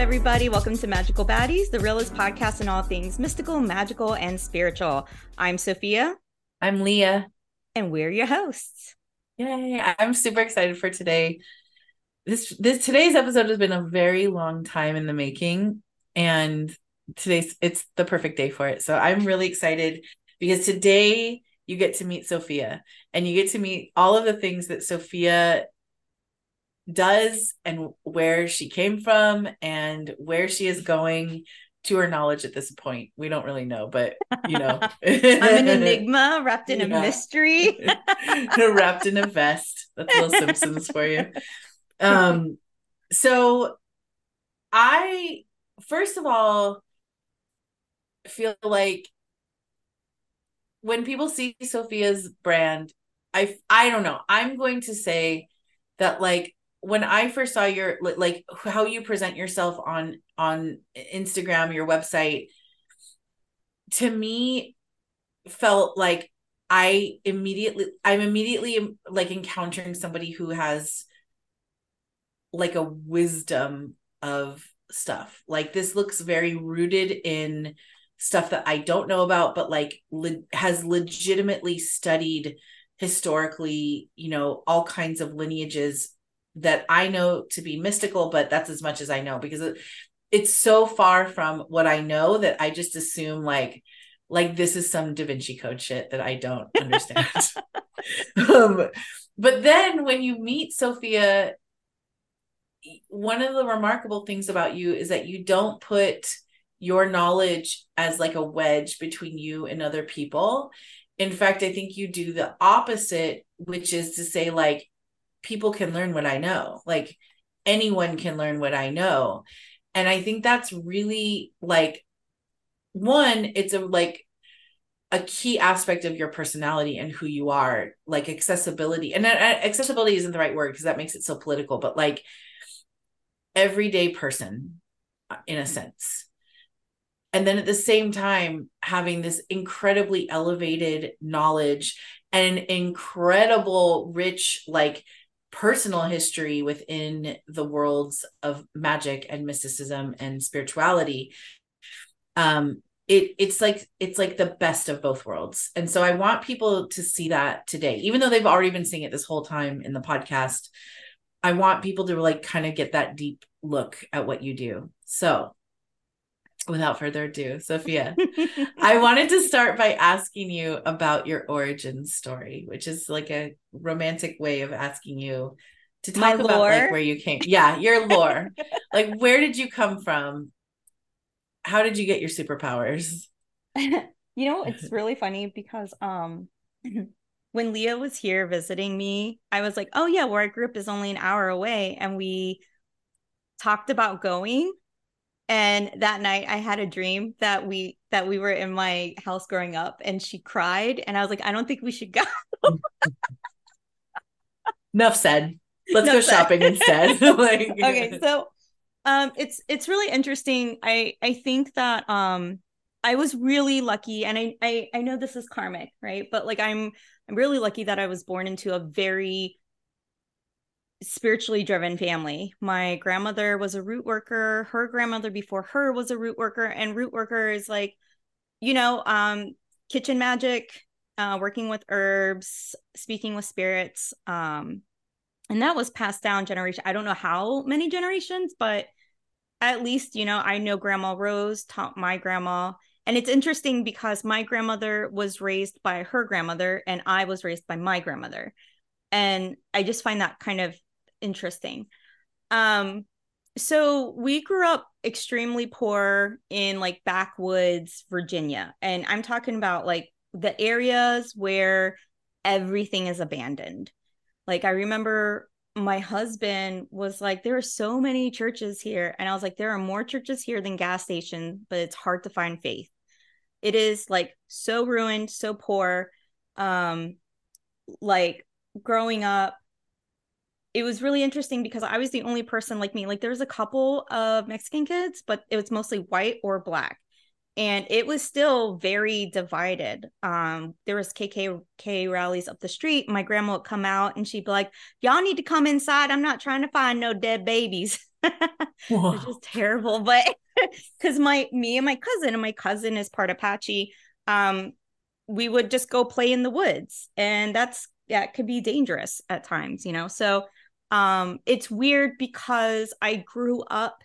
everybody. Welcome to Magical Baddies, the realest podcast on all things mystical, magical, and spiritual. I'm Sophia. I'm Leah. And we're your hosts. Yay. I'm super excited for today. Today's episode has been a very long time in the making, and it's the perfect day for it. So I'm really excited because today you get to meet Sophia, and you get to meet all of the things that Sophia does and where she came from and where she is going. To her knowledge at this point, we don't really know, but I'm an enigma wrapped in a mystery. Wrapped in a vest. That's Little Simpsons for you. So I first of all feel like when people see Sophia's brand, I don't know. I'm going to say that, like, when I first saw your, like, how you present yourself on Instagram, your website, to me felt like I'm immediately like encountering somebody who has like a wisdom of stuff. Like, this looks very rooted in stuff that I don't know about, but like has legitimately studied historically, all kinds of lineages that I know to be mystical, but that's as much as I know, because it's so far from what I know that I just assume like this is some Da Vinci Code shit that I don't understand. But then when you meet Sophia, one of the remarkable things about you is that you don't put your knowledge as like a wedge between you and other people. In fact, I think you do the opposite, which is to say, like, people can learn what I know. Like, anyone can learn what I know. And I think that's really, like, one, it's a key aspect of your personality and who you are, like accessibility. And accessibility isn't the right word because that makes it so political, but like everyday person in a sense. And then at the same time, having this incredibly elevated knowledge and incredible rich, like, personal history within the worlds of magic and mysticism and spirituality. It's like the best of both worlds. And so I want people to see that today, even though they've already been seeing it this whole time in the podcast. I want people to, like, kind of get that deep look at what you do. So without further ado, Sophia, I wanted to start by asking you about your origin story, which is like a romantic way of asking you to talk about like where you came. Yeah, your lore. Like, where did you come from? How did you get your superpowers? It's really funny because when Leah was here visiting me, I was like, oh yeah, where I grew up is only an hour away, and we talked about going. And that night I had a dream that we were in my house growing up, and she cried, and I was like, I don't think we should go. Enough said. Let's go shopping instead. Like, okay, so it's really interesting. I think that I was really lucky, and I know this is karmic, right? But like I'm really lucky that I was born into a very spiritually driven family. My grandmother was a root worker. Her grandmother before her was a root worker, and root worker is like, kitchen magic, working with herbs, speaking with spirits. And that was passed down generation. I don't know how many generations, but at least, I know Grandma Rose taught my grandma. And it's interesting because my grandmother was raised by her grandmother and I was raised by my grandmother. And I just find that kind of interesting. So we grew up extremely poor in like backwoods Virginia. And I'm talking about like the areas where everything is abandoned. Like, I remember my husband was like, there are so many churches here. And I was like, there are more churches here than gas stations, but it's hard to find faith. It is like so ruined, so poor. Like, growing up, it was really interesting because I was the only person like me. Like, there was a couple of Mexican kids, but it was mostly white or black. and it was still very divided. There was KKK rallies up the street. My grandma would come out and she'd be like, y'all need to come inside. I'm not trying to find no dead babies. It's Whoa. just terrible. But because me and my cousin is part Apache, we would just go play in the woods. And that could be dangerous at times, you know. So it's weird because I grew up.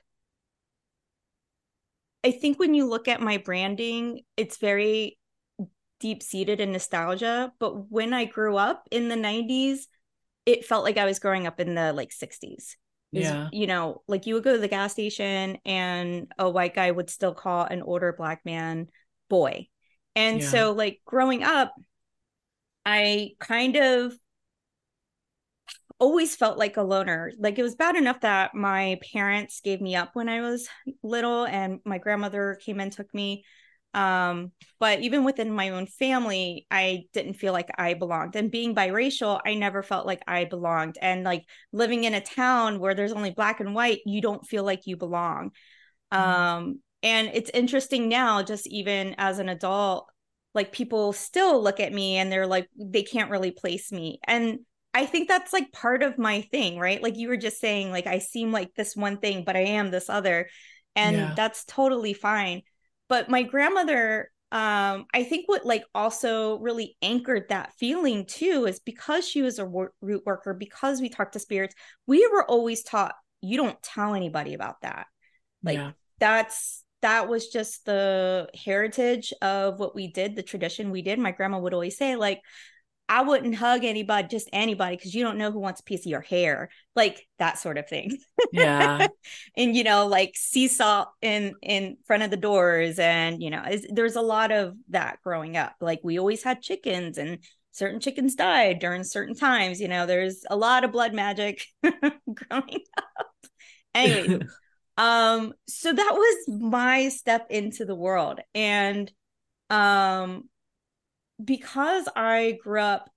I think when you look at my branding, it's very deep seated in nostalgia. But when I grew up in the 90s, it felt like I was growing up in the like 60s. Is, Yeah. you know, like you would go to the gas station and a white guy would still call an older black man boy. And Yeah. so, like, growing up, I kind of always felt like a loner. Like, it was bad enough that my parents gave me up when I was little and my grandmother came and took me. But even within my own family, I didn't feel like I belonged. And being biracial, I never felt like I belonged. And like living in a town where there's only black and white, you don't feel like you belong. And it's interesting now, just even as an adult, like people still look at me and they're like, they can't really place me. And I think that's like part of my thing, right? Like you were just saying, like I seem like this one thing, but I am this other. And Yeah. that's totally fine. But my grandmother, I think what like also really anchored that feeling too is because she was a root worker, because we talked to spirits, we were always taught you don't tell anybody about that. Like Yeah. that was just the heritage of what we did, the tradition we did. My grandma would always say, like, I wouldn't hug anybody, just anybody, because you don't know who wants a piece of your hair, like that sort of thing. Yeah. And you know, like sea salt in front of the doors, and you know, there's a lot of that growing up. Like we always had chickens, and certain chickens died during certain times. You know, there's a lot of blood magic growing up. Anyways, so that was my step into the world. And um because I grew up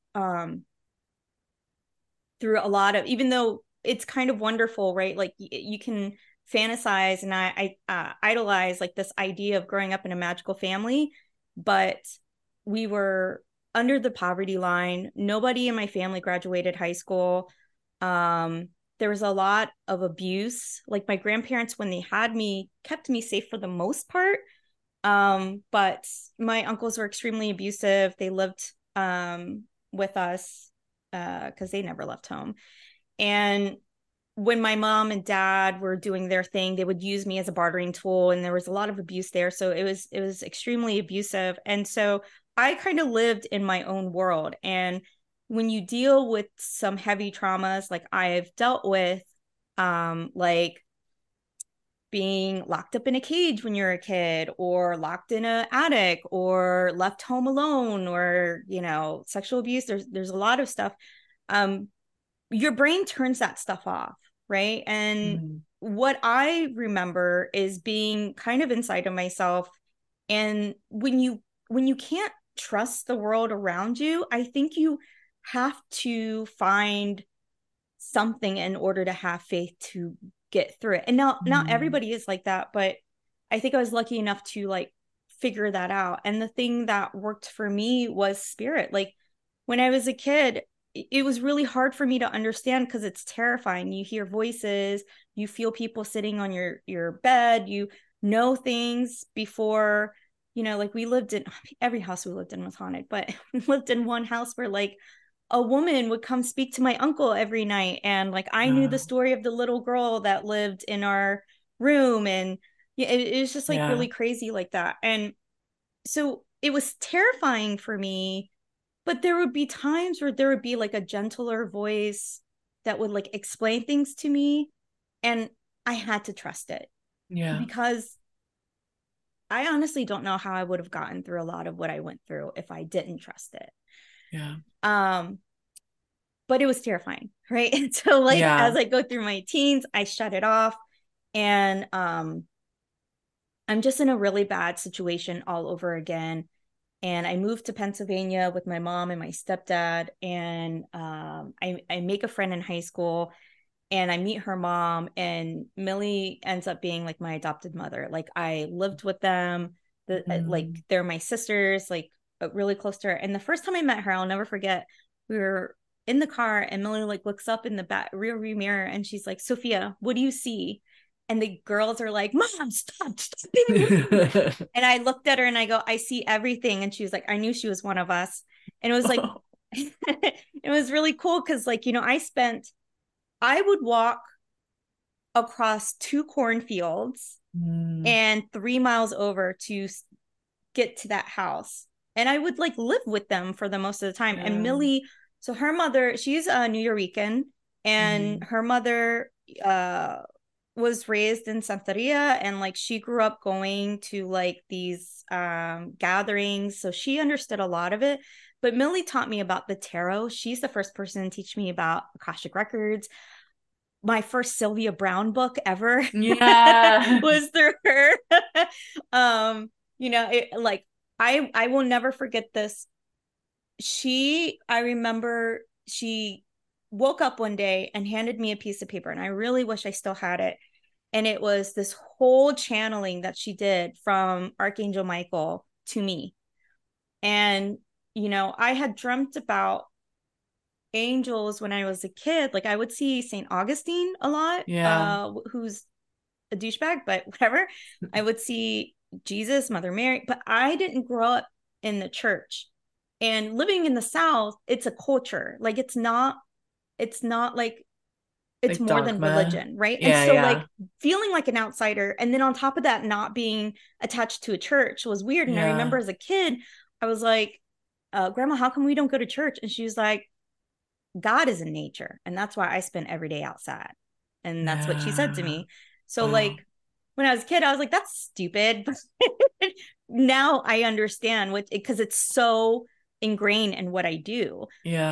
through a lot of, even though it's kind of wonderful, right? Like you can fantasize, and I idolize like this idea of growing up in a magical family, but we were under the poverty line. Nobody in my family graduated high school. There was a lot of abuse. Like my grandparents, when they had me, kept me safe for the most part. But my uncles were extremely abusive. They lived with us because they never left home. And when my mom and dad were doing their thing, they would use me as a bartering tool, and there was a lot of abuse there. So it was extremely abusive. And so I kind of lived in my own world. And when you deal with some heavy traumas like I've dealt with, like being locked up in a cage when you're a kid, or locked in an attic, or left home alone, or you know, sexual abuse, there's a lot of stuff. um your brain turns that stuff off, right? And Mhm. what I remember is being kind of inside of myself. And when you can't trust the world around you, I think you have to find something in order to have faith to get through it. And not Mhm. everybody is like that, but I think I was lucky enough to like figure that out. And the thing that worked for me was spirit. Like when I was a kid, it was really hard for me to understand because it's terrifying. You hear voices, you feel people sitting on your bed, you know things before, you know, like we lived in, every house we lived in was haunted, but we lived in one house where like a woman would come speak to my uncle every night, and like I knew the story of the little girl that lived in our room. And yeah, it was just like Yeah. really crazy like that. And so it was terrifying for me, but there would be times where there would be like a gentler voice that would like explain things to me, and I had to trust it, Yeah. because I honestly don't know how I would have gotten through a lot of what I went through if I didn't trust it. Yeah. um but it was terrifying, right? And so like Yeah. as I go through my teens, I shut it off. And I'm just in a really bad situation all over again. And I moved to Pennsylvania with my mom and my stepdad. And I make a friend in high school, and I meet her mom, and Millie ends up being like my adopted mother. Like I lived with them. like they're my sisters, like really close to her. And the first time I met her, I'll never forget, we were in the car and Millie like looks up in the back rear view mirror and she's like, Sophia, what do you see? And the girls are like, Mom, stop being rude. And I looked at her and I go, I see everything. And she was like, I knew she was one of us. And it was like, it was really cool because, like, you know, I would walk across 2 cornfields and 3 miles over to get to that house. And I would like live with them for the most of the time. And Millie, so her mother, she's a New Yorican, and her mother was raised in Santeria, and like she grew up going to like these gatherings. So she understood a lot of it. But Millie taught me about the tarot. She's the first person to teach me about Akashic Records. My first Sylvia Browne book ever was through her. You know, it, like I will never forget this. I remember she woke up one day and handed me a piece of paper, and I really wish I still had it. And it was this whole channeling that she did from Archangel Michael to me. And, you know, I had dreamt about angels when I was a kid. Like I would see St. Augustine a lot, who's a douchebag, but whatever. I would see Jesus, Mother Mary, but I didn't grow up in the church. And living in the South, it's a culture. Like it's not like it's like more dogma. Than religion, right? And so like feeling like an outsider, and then on top of that, not being attached to a church was weird. And I remember as a kid, I was like, Grandma, how come we don't go to church? And she was like, God is in nature, and that's why I spend every day outside. And that's what she said to me. So like when I was a kid, I was like, that's stupid. Now I understand what, because it's so ingrained in what I do.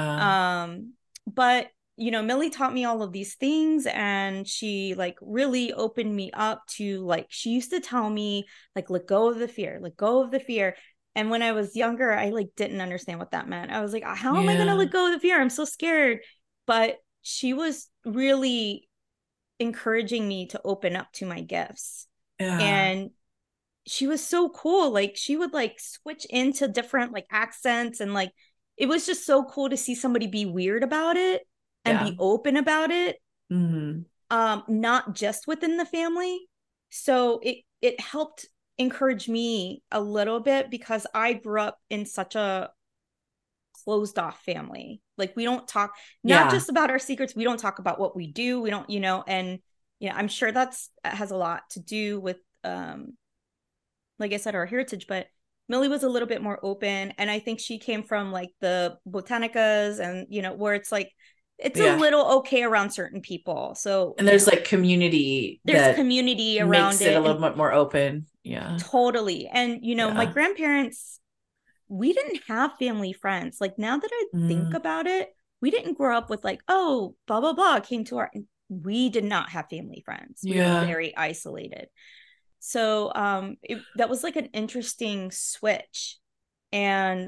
But you know, Millie taught me all of these things, and she like really opened me up to, like, she used to tell me like, let go of the fear, let go of the fear. And when I was younger, I like didn't understand what that meant. I was like, how am I going to let go of the fear? I'm so scared. But she was really encouraging me to open up to my gifts. And she was so cool. Like she would like switch into different like accents, and like it was just so cool to see somebody be weird about it and be open about it. Not just within the family. So it helped encourage me a little bit, because I grew up in such a closed off family. Like we don't talk, not just about our secrets, we don't talk about what we do, we don't, you know. And you know, I'm sure that's has a lot to do with like I said, our heritage. But Millie was a little bit more open, and I think she came from like the botanicas, and you know, where it's like it's a little okay around certain people. So and there's like community, there's community around makes it a little bit more open. Totally. And you know, my grandparents, we didn't have family friends. Like now that I think about it, we didn't grow up with like, oh, blah blah blah came to our, we did not have family friends. We were very isolated. So that was like an interesting switch. And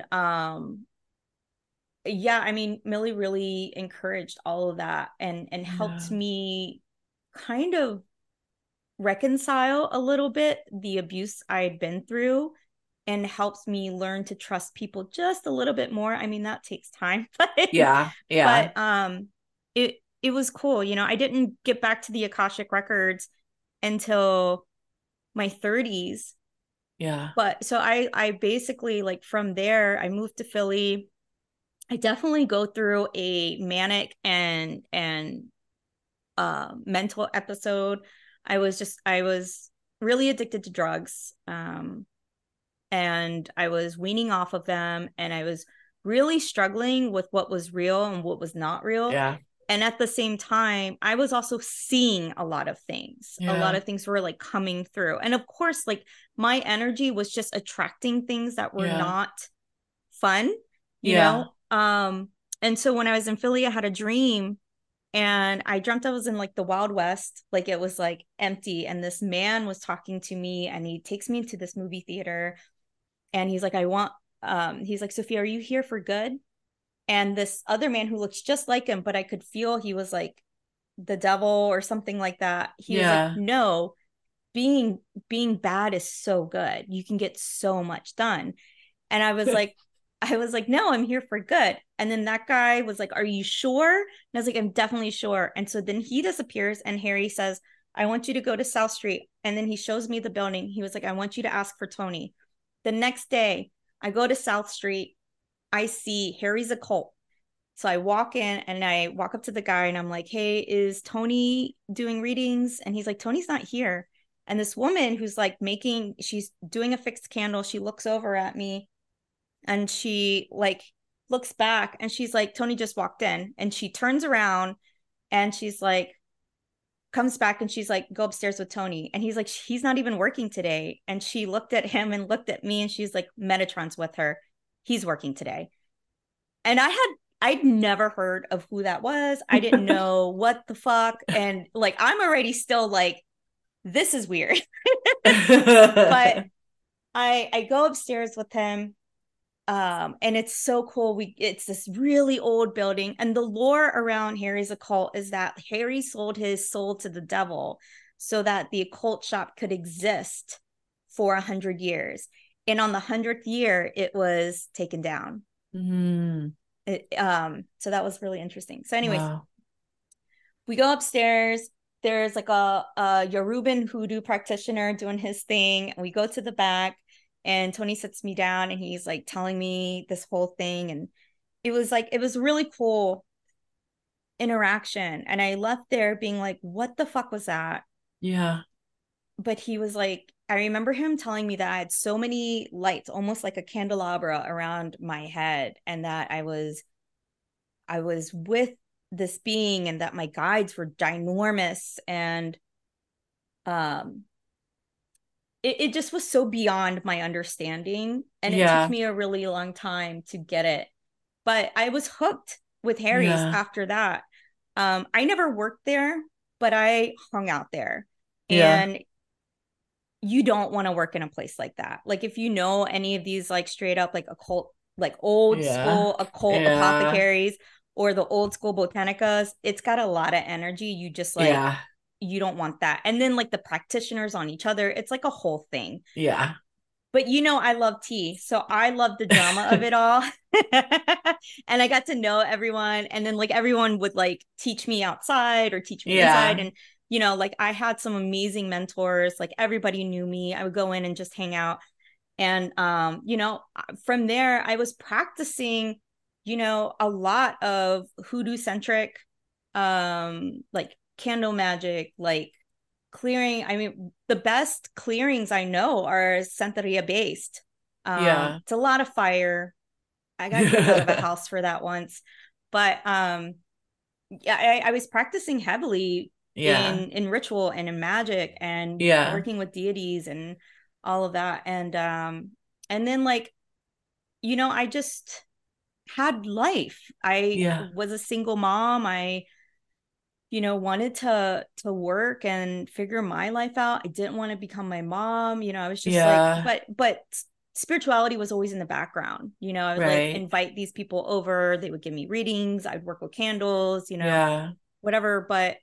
I mean, Millie really encouraged all of that, and helped me kind of reconcile a little bit the abuse I had been through, and helps me learn to trust people just a little bit more. I mean, that takes time, but but it was cool. You know, I didn't get back to the Akashic Records until my 30s. But so I basically, like, from there I moved to Philly. I definitely go through a manic and mental episode. I was really addicted to drugs. And I was weaning off of them, and I was really struggling with what was real and what was not real. And at the same time, I was also seeing a lot of things. A lot of things were like coming through. And of course, like my energy was just attracting things that were not fun, you know? And so when I was in Philly, I had a dream, and I dreamt I was in like the Wild West. Like it was like empty. And this man was talking to me, and he takes me into this movie theater, and he's like, he's like, Sophia, are you here for good? And this other man who looks just like him, but I could feel he was like the devil or something like that. He was like, no, being bad is so good. You can get so much done. And I was like, no, I'm here for good. And then that guy was like, are you sure? And I was like, I'm definitely sure. And so then he disappears and Harry says, I want you to go to South Street. And then he shows me the building. He was like, I want you to ask for Tony. The next day, I go to South Street. I see Harry's occult. So I walk in and I walk up to the guy and I'm like, hey, is Tony doing readings? And he's like, Tony's not here. And this woman who's like she's doing a fixed candle. She looks over at me and she like looks back and she's like, Tony just walked in. And she turns around and she's like, comes back and she's like, go upstairs with Tony. And he's like, he's not even working today. And she looked at him and looked at me and she's like, Metatron's with her. He's working today. And I'd never heard of who that was. I didn't know what the fuck. And like, I'm already still like, this is weird. But I go upstairs with him. And it's so cool. It's this really old building. And the lore around Harry's occult is that Harry sold his soul to the devil so that the occult shop could exist for 100 years. And on the 100th year, it was taken down. So that was really interesting. So anyways, wow. we go upstairs. There's like a Yoruban hoodoo practitioner doing his thing. We go to the back and Tony sits me down and he's like telling me this whole thing. And it was really cool interaction. And I left there being like, what the fuck was that? Yeah. But he was like, I remember him telling me that I had so many lights, almost like a candelabra around my head, and that I was with this being and that my guides were ginormous. And it just was so beyond my understanding. And it took Yeah. me a really long time to get it. But I was hooked with Harry's Yeah. after that. I never worked there, but I hung out there. Yeah. And you don't want to work in a place like that. Like if you know any of these like straight up like occult, like old Yeah. school occult Yeah. apothecaries or the old school botanicas, it's got a lot of energy. You just like, Yeah. you don't want that. And then like the practitioners on each other, it's like a whole thing. Yeah. But you know, I love tea. So I love the drama of it all. And I got to know everyone. And then like everyone would like teach me outside or teach me inside. Yeah. And, you know, like I had some amazing mentors. Like everybody knew me. I would go in and just hang out. And you know, from there I was practicing, you know, a lot of hoodoo centric like candle magic, like clearing. I mean, the best clearings I know are Santeria based. Yeah. It's a lot of fire. I got kicked out of a house for that once. But yeah, I was practicing heavily Yeah. in ritual and in magic and Yeah. working with deities and all of that. And then like, you know, I just had life. I Yeah. was a single mom. I, you know, wanted to work and figure my life out. I didn't want to become my mom. You know, I was just like, Yeah. but spirituality was always in the background. You know, I would like Right. invite these people over. They would give me readings. I'd work with candles, you know, Yeah. whatever. But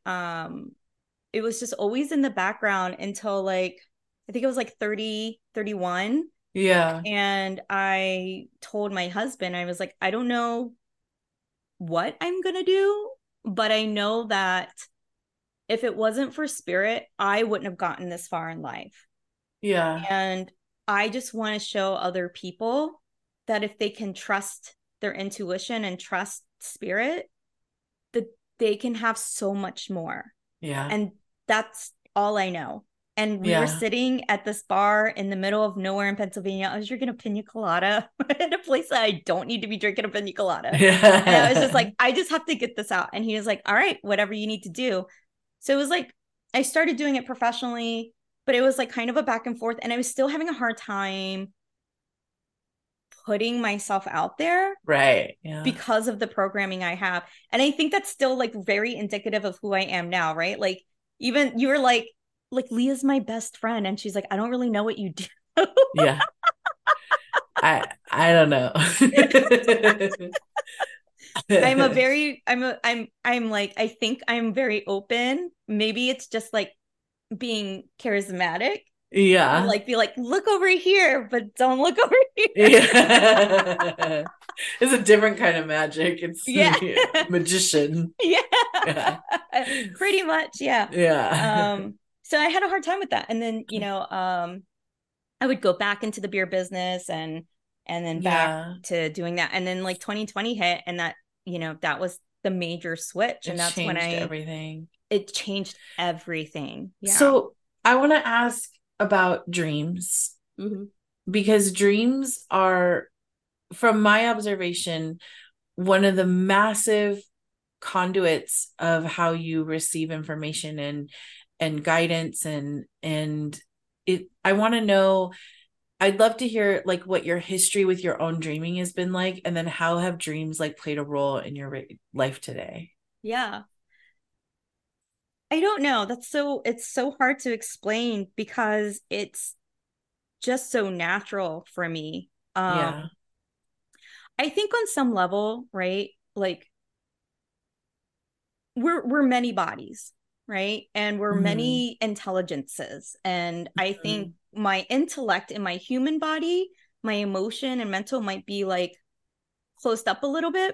it was just always in the background until like I think it was like 30, 31. Yeah. And I told my husband, I was like, I don't know what I'm gonna do, but I know that if it wasn't for spirit, I wouldn't have gotten this far in life. Yeah. And I just want to show other people that if they can trust their intuition and trust spirit, that they can have so much more. Yeah. And that's all I know. And we were Yeah. sitting at this bar in the middle of nowhere in Pennsylvania. I was drinking a pina colada in a place that I don't need to be drinking a pina colada. And I was just Yeah. like, I just have to get this out. And he was like, all right, whatever you need to do. So it was like, I started doing it professionally, but it was like kind of a back and forth. And I was still having a hard time putting myself out there Right. Yeah. because of the programming I have. And I think that's still like very indicative of who I am now, right? Like, even you were like Leah's my best friend. And she's like, I don't really know what you do. Yeah. I don't know. I'm a very, I'm like, I think I'm very open. Maybe it's just like being charismatic and Yeah. like be like, look over here, but don't look over here. Yeah. It's a different kind of magic. It's Yeah. magician. Yeah. Yeah. Pretty much, yeah. Yeah. So I had a hard time with that. And then, I would go back into the beer business and then back Yeah. to doing that. And then like 2020 hit and that, that was the major switch. It And that's when changed everything. it changed everything. Yeah. So I want to ask about dreams Mm-hmm. because dreams are, from my observation, one of the massive conduits of how you receive information and guidance and it I want to know, I'd love to hear like what your history with your own dreaming has been like, and then how have dreams like played a role in your life today. Yeah. I don't know. It's so hard to explain because it's just so natural for me. Yeah. I think on some level, right? Like we're many bodies, right? And we're Hmm. many intelligences. And I think Hmm. my intellect in my human body, my emotion and mental might be like closed up a little bit,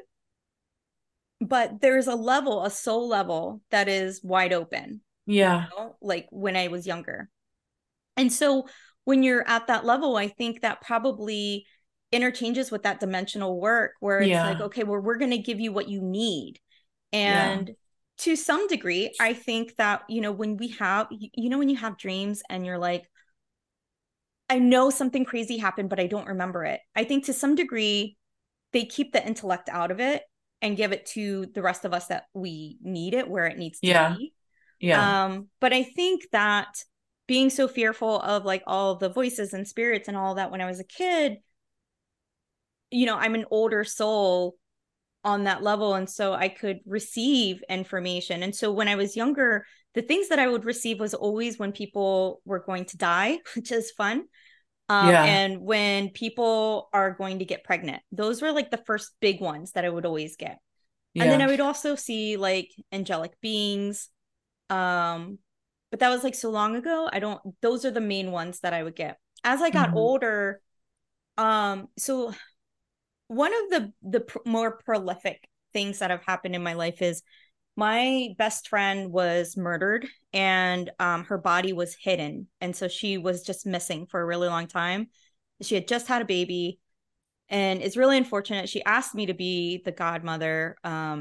but there's a level, a soul level that is wide open, Yeah. like when I was younger. And so when you're at that level, I think that probably interchanges with that dimensional work where it's like, Yeah. okay, well, we're going to give you what you need. Yeah. And to some degree, I think that, when we have, when you have dreams and you're like, I know something crazy happened, but I don't remember it. I think to some degree, they keep the intellect out of it and give it to the rest of us that we need it where it needs to Yeah. be. Yeah. But I think that being so fearful of like all the voices and spirits and all that when I was a kid, I'm an older soul on that level. And so I could receive information. And so when I was younger, the things that I would receive was always when people were going to die, which is fun. Yeah. And when people are going to get pregnant, those were like the first big ones that I would always get. And then I Yeah. would also see like angelic beings. Um, but that was like so long ago. I don't, those are the main ones that I would get. As I got Hmm. older, so one of the more prolific things that have happened in my life is my best friend was murdered and her body was hidden. And so she was just missing for a really long time. She had just had a baby and it's really unfortunate. She asked me to be the godmother.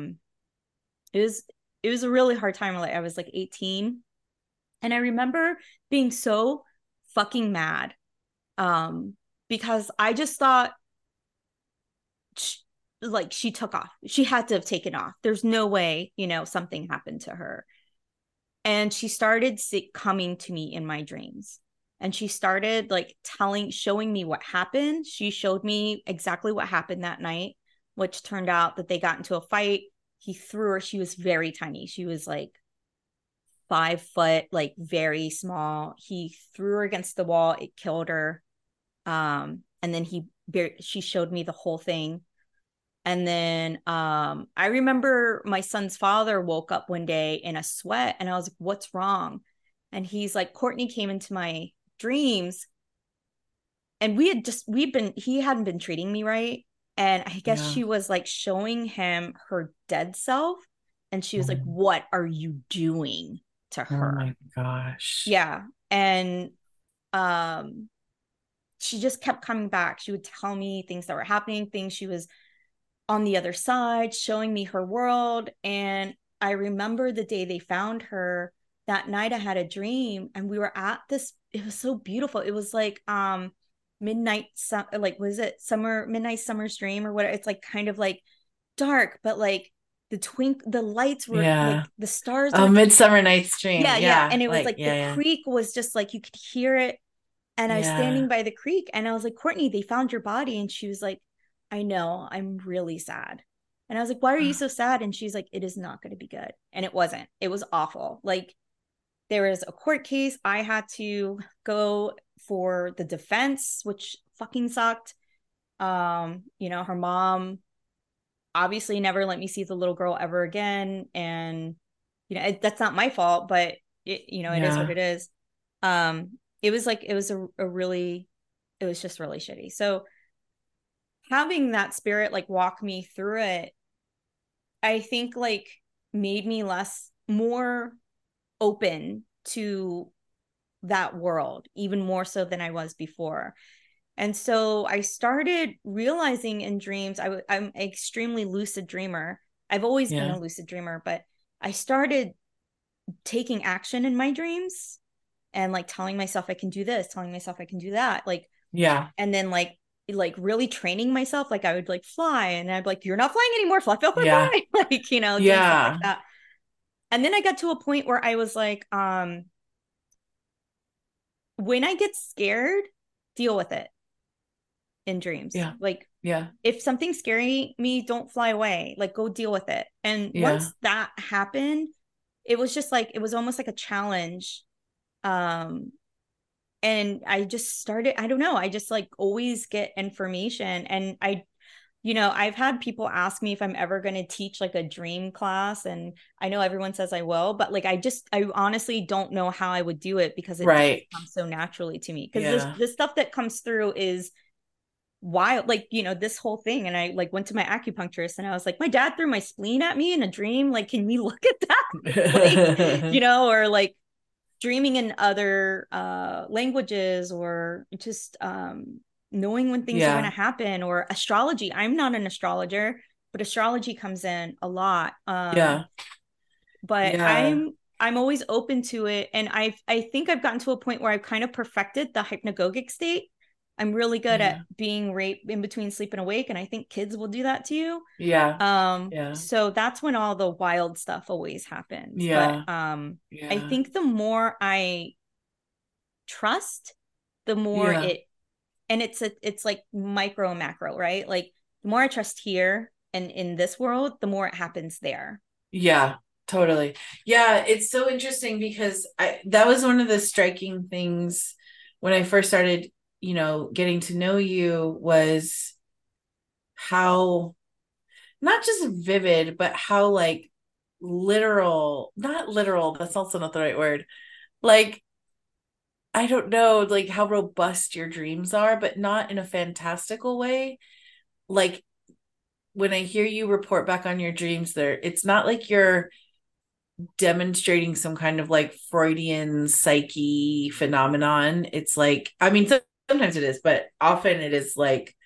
It was it was a really hard time. Like I was like 18. And I remember being so fucking mad because I just thought she, like she took off. She had to have taken off. There's no way, something happened to her. And she started coming to me in my dreams. And she started like showing me what happened. She showed me exactly what happened that night, which turned out that they got into a fight. He threw her. She was very tiny. She was like 5 foot, like very small. He threw her against the wall. It killed her. And then she showed me the whole thing. And then I remember my son's father woke up one day in a sweat and I was like, what's wrong? And he's like, Courtney came into my dreams and he hadn't been treating me right. And I guess Yeah. she was like showing him her dead self. And she was like, Oh, what are you doing to oh her? my gosh. Yeah. And um, she just kept coming back. She would tell me things that were happening, things she was on the other side, showing me her world. And I remember the day they found her. That night I had a dream and we were at this, it was so beautiful. It was like like was it midnight summer's dream or what? It's like kind of like dark, but like the lights were Yeah. like the stars A were Midsummer Night's Dream. yeah, yeah. Yeah. And it was Like, like the yeah, creek was just like you could hear it. And I was yeah. standing by the creek and I was like, Courtney, they found your body. And she was like, I know, I'm really sad. And I was like, why are you Yeah. so sad? And she's like, it is not going to be good. And it wasn't. It was awful. Like there was a court case. I had to go for the defense, which fucking sucked. Her mom obviously never let me see the little girl ever again. And, that's not my fault, but it is what Yeah. it is. It was like, it was just really shitty. So having that spirit like walk me through it, I think like made me more open to that world, even more so than I was before. And so I started realizing in dreams, I'm an extremely lucid dreamer. I've always been Yeah. a lucid dreamer, but I started taking action in my dreams and like telling myself I can do this, telling myself I can do that. Like, Yeah. and then like really training myself. Like I would like fly and I'd be like, you're not flying anymore, fly, fly, fly, Yeah. fly. Like, doing stuff like Yeah. that. And then I got to a point where I was like, when I get scared, deal with it in dreams. Yeah. Like Yeah. if something's scaring me, don't fly away. Like go deal with it. And Yeah. once that happened, it was just like it was almost like a challenge. Um and I just started, I don't know, I just like always get information and I've had people ask me if I'm ever going to teach like a dream class. And I know everyone says I will, but like, I honestly don't know how I would do it because it doesn't Right. come so naturally to me. Cause Yeah. this stuff that comes through is wild, like, this whole thing. And I like went to my acupuncturist and I was like, my dad threw my spleen at me in a dream. Like, can we look at that? Like, or like dreaming in other languages or just knowing when things are going to Yeah. happen or astrology. I'm not an astrologer, but astrology comes in a lot. Yeah. But Yeah. I'm always open to it, and I think I've gotten to a point where I've kind of perfected the hypnagogic state. I'm really good at Yeah. being right in between sleep and awake, and I think kids will do that to you. Yeah. Yeah. So that's when all the wild stuff always happens. But Yeah. I Yeah. think the more I trust, the more Yeah. it's like micro and macro, right? Like the more I trust here and in this world, the more it happens there. Yeah, totally. Yeah, it's so interesting because that was one of the striking things when I first started, getting to know you was how not just vivid, but how like literal, not literal, that's also not the right word. Like, I don't know, like how robust your dreams are, but not in a fantastical way. Like when I hear you report back on your dreams there, it's not like you're demonstrating some kind of like Freudian psyche phenomenon. It's like, I mean, sometimes it is, but often it is like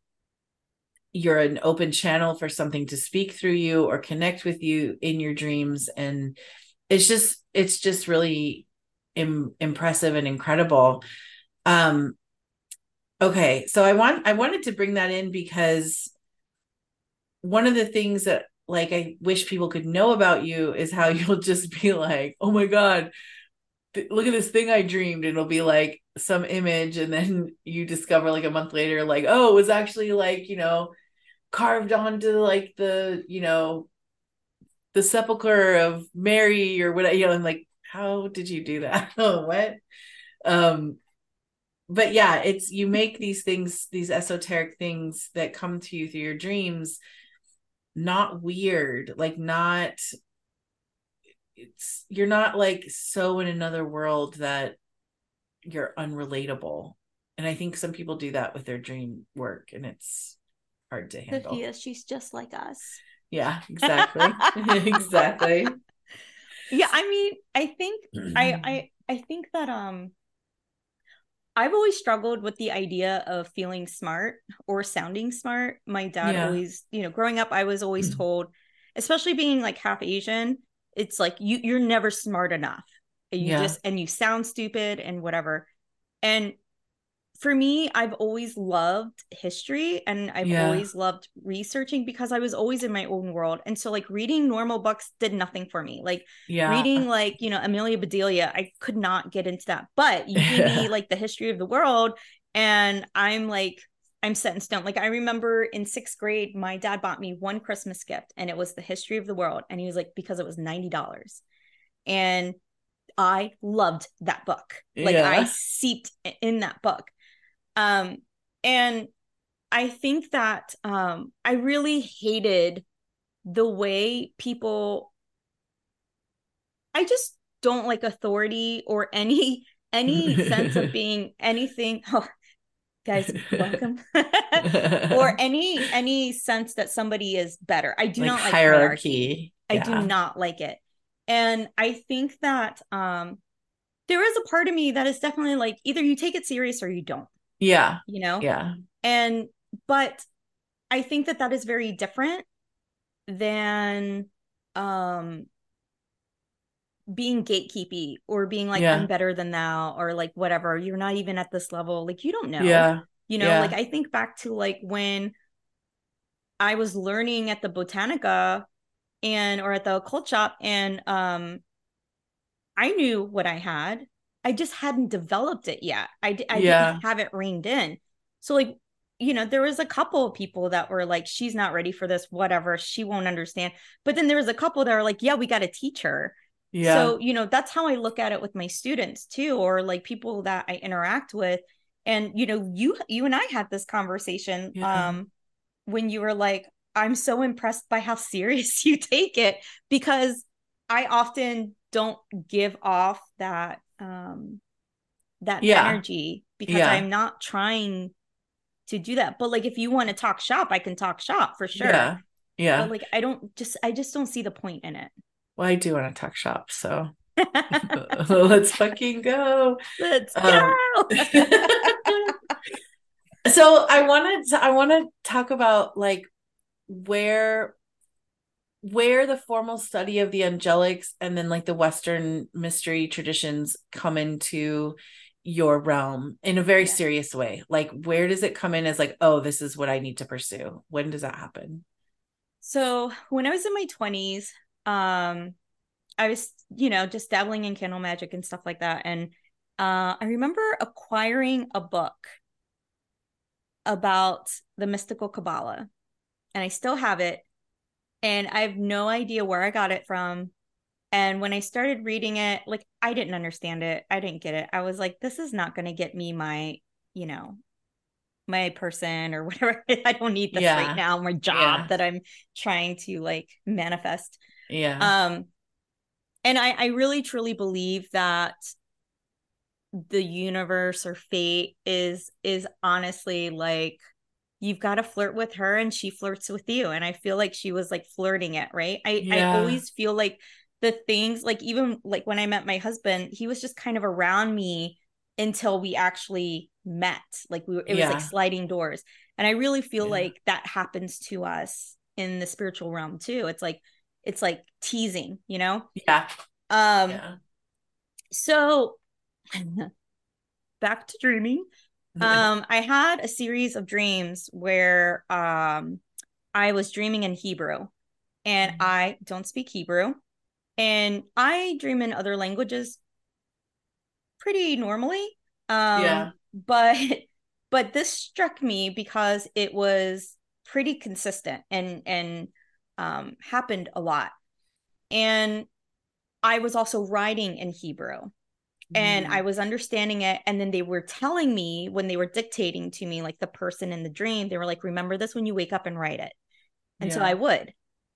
you're an open channel for something to speak through you or connect with you in your dreams. And it's just really impressive and incredible. Um, okay. So I wanted to bring that in because one of the things that like I wish people could know about you is how you'll just be like, oh my God, look at this thing I dreamed. And it'll be like some image. And then you discover like a month later, like, oh, it was actually like, carved onto like the sepulcher of Mary or whatever, and like, how did you do that? Oh, what? Um, but yeah, it's you make these things, these esoteric things that come to you through your dreams, not weird, like not you're not like so in another world that you're unrelatable. And I think some people do that with their dream work and it's hard to handle. Sophia, she's just like us. Yeah, exactly. Exactly. Yeah, I mean, I think I think that I've always struggled with the idea of feeling smart or sounding smart. My dad Yeah. always, growing up, I was always told, especially being like half Asian, it's like you're never smart enough. Yeah. And you sound stupid and whatever. And for me, I've always loved history and I've Yeah. always loved researching because I was always in my own world. And so like reading normal books did nothing for me. Like Yeah. reading like, Amelia Bedelia, I could not get into that. But you gave me like the history of the world and I'm set in stone. Like I remember in 6th grade, my dad bought me one Christmas gift and it was the history of the world. And he was like, because it was $90. And I loved that book. Like I Yeah. seeped in that book. Um, and I think that I really hated the way people, I just don't like authority or any sense of being anything. Oh, guys, welcome. Or any sense that somebody is better. I do Like not like hierarchy. hierarchy. I do Yeah. not like it. And I think that there is a part of me that is definitely like either you take it serious or you don't, Yeah. you know? Yeah. And but I think that that is very different than um being gatekeepy or being like I'm Yeah. better than thou or like whatever. You're not even at this level. Like you don't know. Yeah. You know, like Yeah. I think back to like when I was learning at the Botanica and or at the occult shop and I knew what I had. I just hadn't developed it yet. I didn't Yeah. have it reined in. So like, you know, there was a couple of people that were like, she's not ready for this, whatever, she won't understand. But then there was a couple that are like, yeah, we got to teach her. Yeah. So, you know, that's how I look at it with my students too, or like people that I interact with. And, you know, you and I had this conversation Yeah. when you were like, I'm so impressed by how serious you take it because I often don't give off that Yeah. energy because Yeah. I'm not trying to do that. But like if you want to talk shop, I can talk shop for sure. Yeah. But Yeah. like I just don't see the point in it. Well, I do want to talk shop, so let's fucking go. Let's Um, go. so I want to talk about like where the formal study of the angelics and then like the Western mystery traditions come into your realm in a very Yeah. serious way. Like, where does it come in as like, oh, this is what I need to pursue? When does that happen? So when I was in my 20s, I was, you know, just dabbling in candle magic and stuff like that. And I remember acquiring a book about the mystical Kabbalah, and I still have it. And I have no idea where I got it from. And when I started reading it, like I didn't understand it. I didn't get it. I was like, this is not going to get me my, you know, my person or whatever. I don't need this right Yeah. now. My Yeah. job that I'm trying to like manifest. Yeah. Um, and I really truly believe that the universe or fate is honestly like you've got to flirt with her and she flirts with you, and I feel like she was like flirting it, right? I Yeah. always feel like the things like even like when I met my husband, he was just kind of around me until we actually met. Like it was like Yeah. sliding doors, and I really feel Yeah. like that happens to us in the spiritual realm too. It's like teasing, you know. Yeah. um Yeah. so back to dreaming. I had a series of dreams where I was dreaming in Hebrew, and I don't speak Hebrew, and I dream in other languages pretty normally. Yeah. But but this struck me because it was pretty consistent and happened a lot. And I was also writing in Hebrew, and I Mm. was understanding it. And then they were telling me when they were dictating to me, like the person in the dream, they were like, remember this when you wake up and write it. And so I Yeah. would.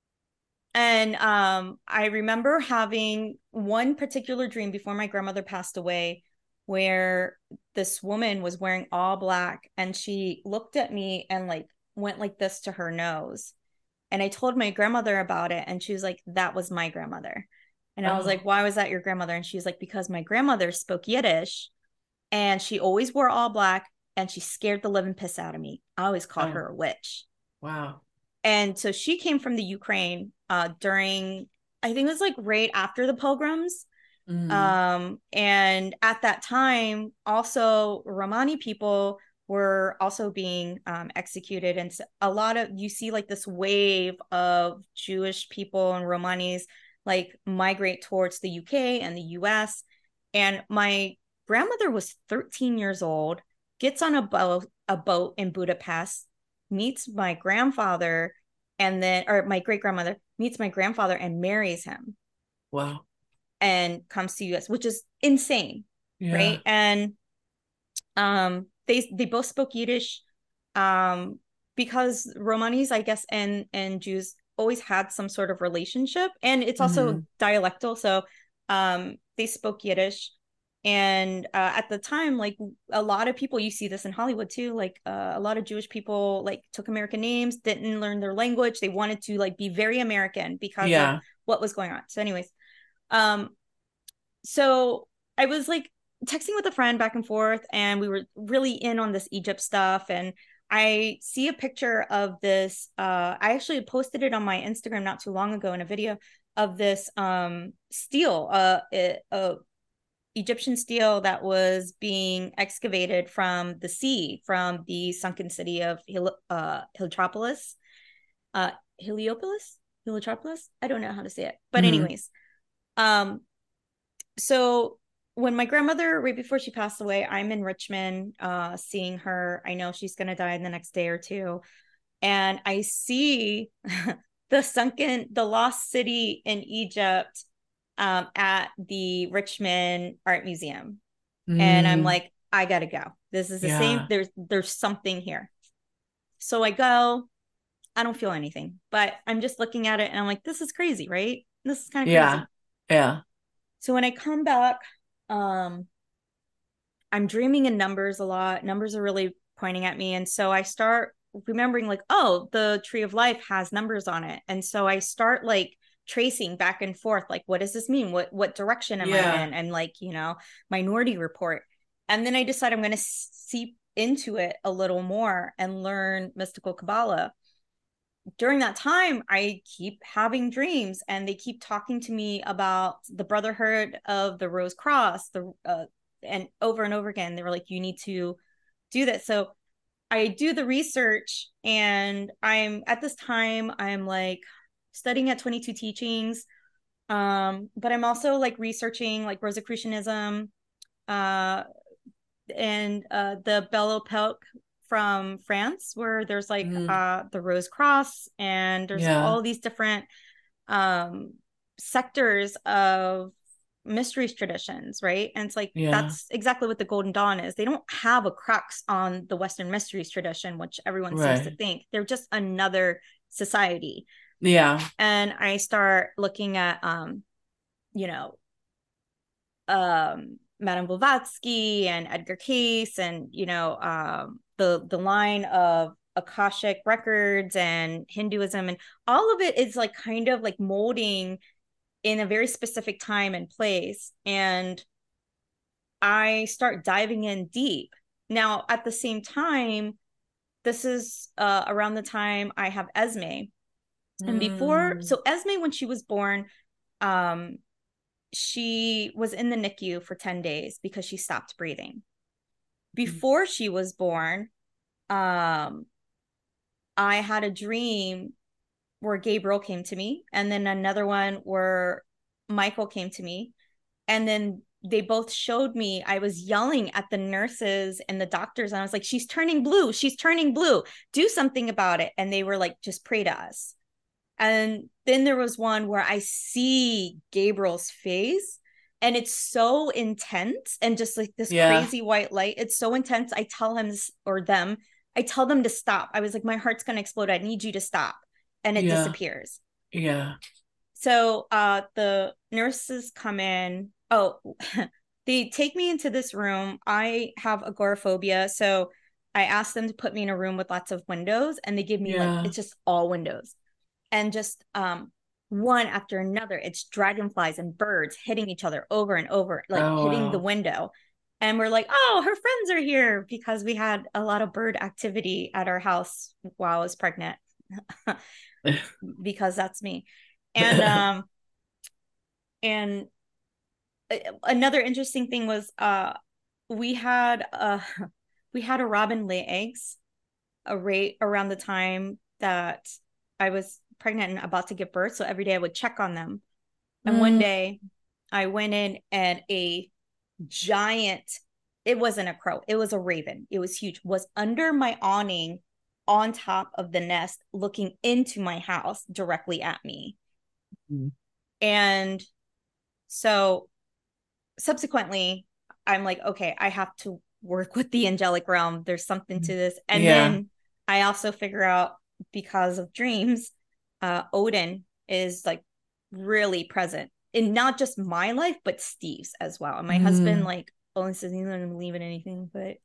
And I remember having one particular dream before my grandmother passed away where this woman was wearing all black and she looked at me and like went like this to her nose. And I told my grandmother about it, and she was like, that was my grandmother. And I was like, Oh. why was that your grandmother? And she's like, because my grandmother spoke Yiddish and she always wore all black and she scared the living piss out of me. I always called Oh. her a witch. Wow. And so she came from the Ukraine during, I think it was like right after the pogroms. Mm. And at that time, also Romani people were also being executed. And so a lot of, you see like this wave of Jewish people and Romanis like migrate towards the UK and the US. And my grandmother was 13 years old, gets on a boat in Budapest, meets my grandfather, and then, or my great grandmother meets my grandfather and marries him Wow. and comes to US, which is insane, right? Yeah. And they both spoke Yiddish, um, because Romanis, I guess, and Jews always had some sort of relationship, and it's also Hmm. dialectal. So they spoke Yiddish. And at the time, like a lot of people, you see this in Hollywood too, like a lot of Jewish people like took American names, didn't learn their language. They wanted to like be very American because of Yeah. what was going on. So anyways, um, so I was like texting with a friend back and forth, and we were really in on this Egypt stuff. And I see a picture of this. I actually posted it on my Instagram not too long ago in a video of this steel, Egyptian steel that was being excavated from the sea, from the sunken city of Heliopolis. Heliopolis? Heliotropolis? I don't know how to say it. But Mm-hmm. anyways, um, so when my grandmother, right before she passed away, I'm in Richmond, seeing her. I know she's gonna die in the next day or two. And I see the lost city in Egypt at the Richmond Art Museum. And I'm Mm, like, I gotta go. This is the same. yeah. There's something here. So I go. I don't feel anything, but I'm just looking at it and I'm like, this is crazy, right? This is kind of Yeah. crazy. Yeah. So when I come back, um, I'm dreaming in numbers a lot. Numbers are really pointing at me. And so I start remembering, like, oh, the tree of life has numbers on it. And so I start like tracing back and forth, like, what does this mean? What direction am I Yeah. in? And like, Minority Report. And then I decide I'm going to seep into it a little more and learn mystical Kabbalah. During that time, I keep having dreams, and they keep talking to me about the Brotherhood of the Rose Cross, and over again, they were like, you need to do this. So I do the research, and I'm at this time, I'm like studying at 22 Teachings. But I'm also like researching like Rosicrucianism, uh, and the Belle Epoque from France, where there's like Mm, the Rose Cross, and there's yeah. all these different um, sectors of mysteries traditions, right? And it's like Yeah. that's exactly what the Golden Dawn is. They don't have a crux on the Western mysteries tradition, which everyone seems to Right. think. They're just another society. Yeah. And I start looking at you know, Madame Blavatsky and Edgar Cayce, and the line of Akashic records and Hinduism, and all of it is like kind of like molding in a very specific time and place. And I start diving in deep. Now, at the same time, this is around the time I have Esme. And before, Mm, so Esme, when she was born, um, she was in the NICU for 10 days because she stopped breathing. Before she was born, um, I had a dream where Gabriel came to me, and then another one where Michael came to me. And then they both showed me, I was yelling at the nurses and the doctors, and I was like, she's turning blue. She's turning blue. Do something about it. And they were like, just pray to us. And then there was one where I see Gabriel's face, and it's so intense, and just like this yeah. crazy white light. It's so intense. I tell him, or them, I tell them to stop. I was like, my heart's going to explode. I need you to stop. And it Yeah. disappears. Yeah. So the nurses come in. Oh, they take me into this room. I have agoraphobia. So I asked them to put me in a room with lots of windows, and they give me like, Yeah. it's just all windows, and just one after another, it's dragonflies and birds hitting each other over and over, like Oh, hitting the wow. window. And we're like, oh, her friends are here, because we had a lot of bird activity at our house while I was pregnant. Because that's me. And another interesting thing was we had we had a robin lay eggs right around the time that I was pregnant and about to give birth. So every day I would check on them. And one Mm, day I went in, and a giant, it wasn't a crow, it was a raven. It was huge, was under my awning on top of the nest, looking into my house directly at me. And so subsequently, I'm like, okay, I have to work with the angelic realm. There's something to this. And yeah. then I also figure out, because of dreams, Odin is like really present in not just my life, but Steve's as well. And my husband, Mm. like, only says he doesn't believe in anything, but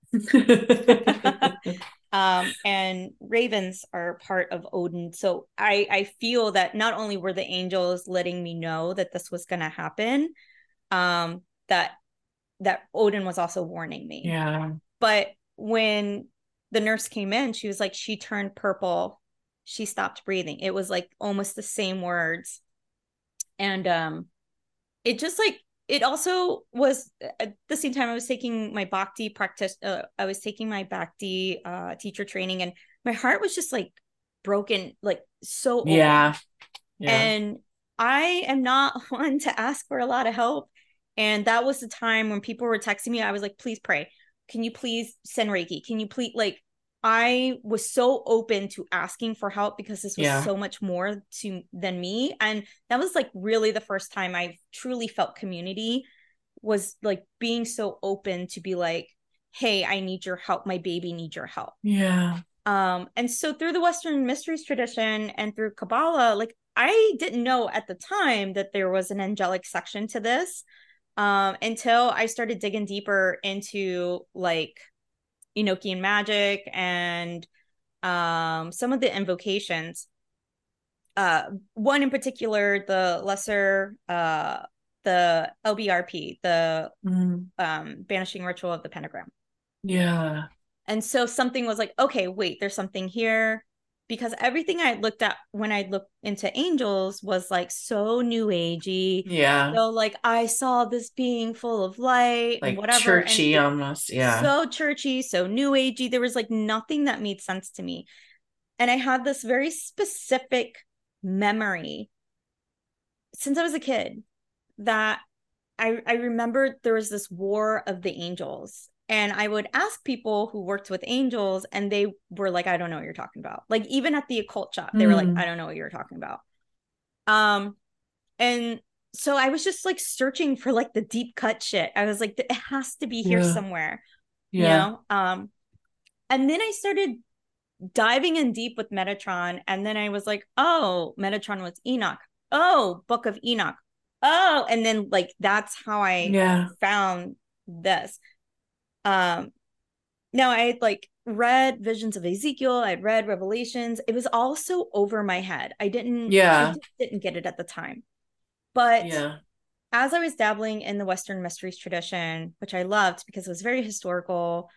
Yeah. and ravens are part of Odin. So I feel that not only were the angels letting me know that this was going to happen, that Odin was also warning me. But when the nurse came in, she was like, she turned purple, she stopped breathing. It was like almost the same words. And it just like, it also was at the same time I was taking my bhakti practice. I was taking my bhakti teacher training, and my heart was just like broken, like so open. Yeah. And I am not one to ask for a lot of help. And that was the time when people were texting me. I was like, please pray. Can you please send Reiki? Can you please, like, I was so open to asking for help because this was so much more to than me. And that was like really the first time I truly felt community, was like being so open to be like, hey, I need your help. My baby needs your help. Yeah. And so through the Western mysteries tradition and through Kabbalah, like I didn't know at the time that there was an angelic section to this, until I started digging deeper into like Enochian magic and some of the invocations. One in particular, the lesser, the LBRP, the banishing ritual of the pentagram. Yeah. And so something was like, okay, wait, there's something here. Because everything I looked at when I looked into angels was like so new agey. Yeah. So like I saw this being full of light and Like whatever. And churchy almost. Yeah. so churchy, so new agey. There was like nothing that made sense to me. And I had this very specific memory since I was a kid that I remembered there was this war of the angels. And I would ask people who worked with angels, and they were like, I don't know what you're talking about. Like, even at the occult shop, they were like, I don't know what you're talking about. Um, and so I was just like searching for like the deep cut shit. I was like, it has to be here Yeah. somewhere, you Yeah. know? And then I started diving in deep with Metatron. And then I was like, oh, Metatron was Enoch. Oh, Book of Enoch. Oh, and then like that's how I Yeah. found this. Um, Now I had like read Visions of Ezekiel, I'd read Revelations. It was all so over my head. I Yeah. just didn't get it at the time. But Yeah. as I was dabbling in the Western mysteries tradition, which I loved because it was very historical,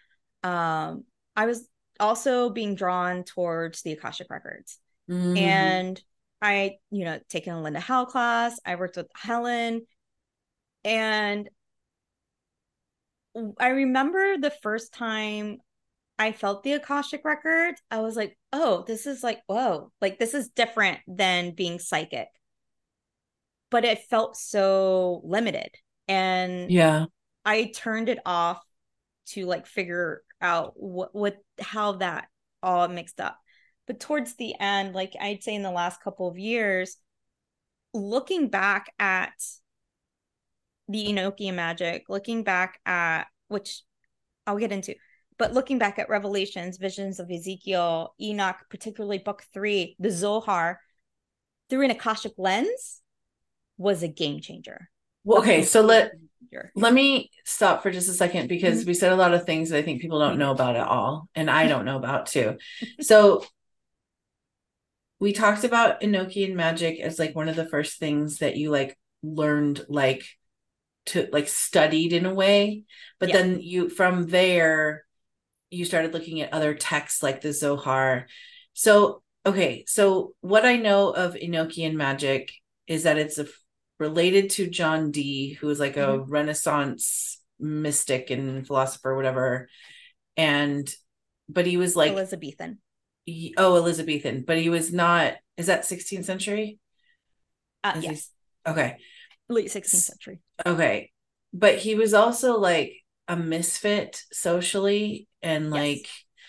I was also being drawn towards the Akashic records. Mm-hmm. And I, taken a Linda Howe class. I worked with Helen, and I remember the first time I felt the Akashic record, I was like, oh, this is like, whoa, like this is different than being psychic. But it felt so limited. And Yeah. I turned it off to like figure out how that all mixed up. But towards the end, like I'd say in the last couple of years, looking back at the Enochian magic, looking back at, which I'll get into, but looking back at Revelations, Visions of Ezekiel, Enoch, particularly book 3, the Zohar, through an Akashic lens, was a game changer. Well, A okay, so complete game changer. let me stop for just a second because Mhm. we said a lot of things that I think people don't We know did. about at all, and I don't know about too. So we talked about Enochian magic as like one of the first things that you like learned like to like studied in a way, but Yeah. then you from there you started looking at other texts like the Zohar. So okay, so what I know of Enochian magic is that it's related to John Dee, who was like a Mhm. Renaissance mystic and philosopher, whatever. And but he was like, Elizabethan. Elizabethan, but he was not. Is that 16th century? Is he Yes. okay? Late 16th century. Okay, but he was also like a misfit socially, and Yes.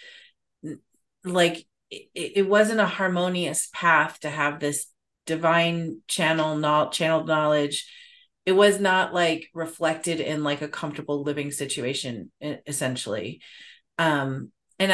like it wasn't a harmonious path to have this divine channeled knowledge. It was not like reflected in like a comfortable living situation, essentially. And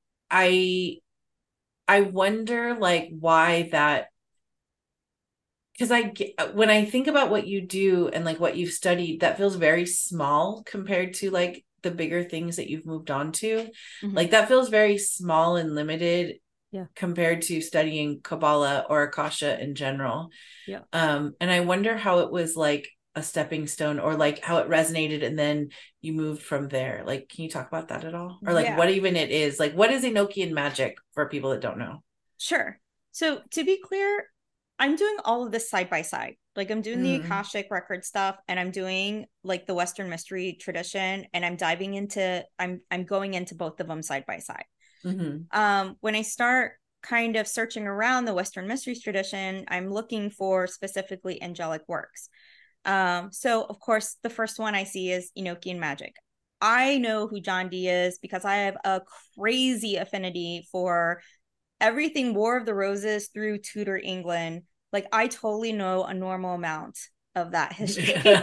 I I wonder like why that because when I think about what you do and like what you've studied, that feels very small compared to like the bigger things that you've moved on to. Mhm. Like that feels very small and limited Yeah. compared to studying Kabbalah or Akasha in general. Yeah. And I wonder how it was like a stepping stone or like how it resonated and then you moved from there. Like, can you talk about that at all? Or like Yeah. what even it is? Like, what is Enochian magic for people that don't know? Sure. So to be clear, I'm doing all of this side by side. Like I'm doing the Mm, Akashic record stuff and I'm doing like the Western mystery tradition and I'm going into both of them side by side. hmm When I start kind of searching around the Western mysteries tradition, I'm looking for specifically angelic works. So of course the first one I see is Enochian magic. I know who John Dee is because I have a crazy affinity for everything War of the Roses through Tudor England. Like I totally know a normal amount of that history.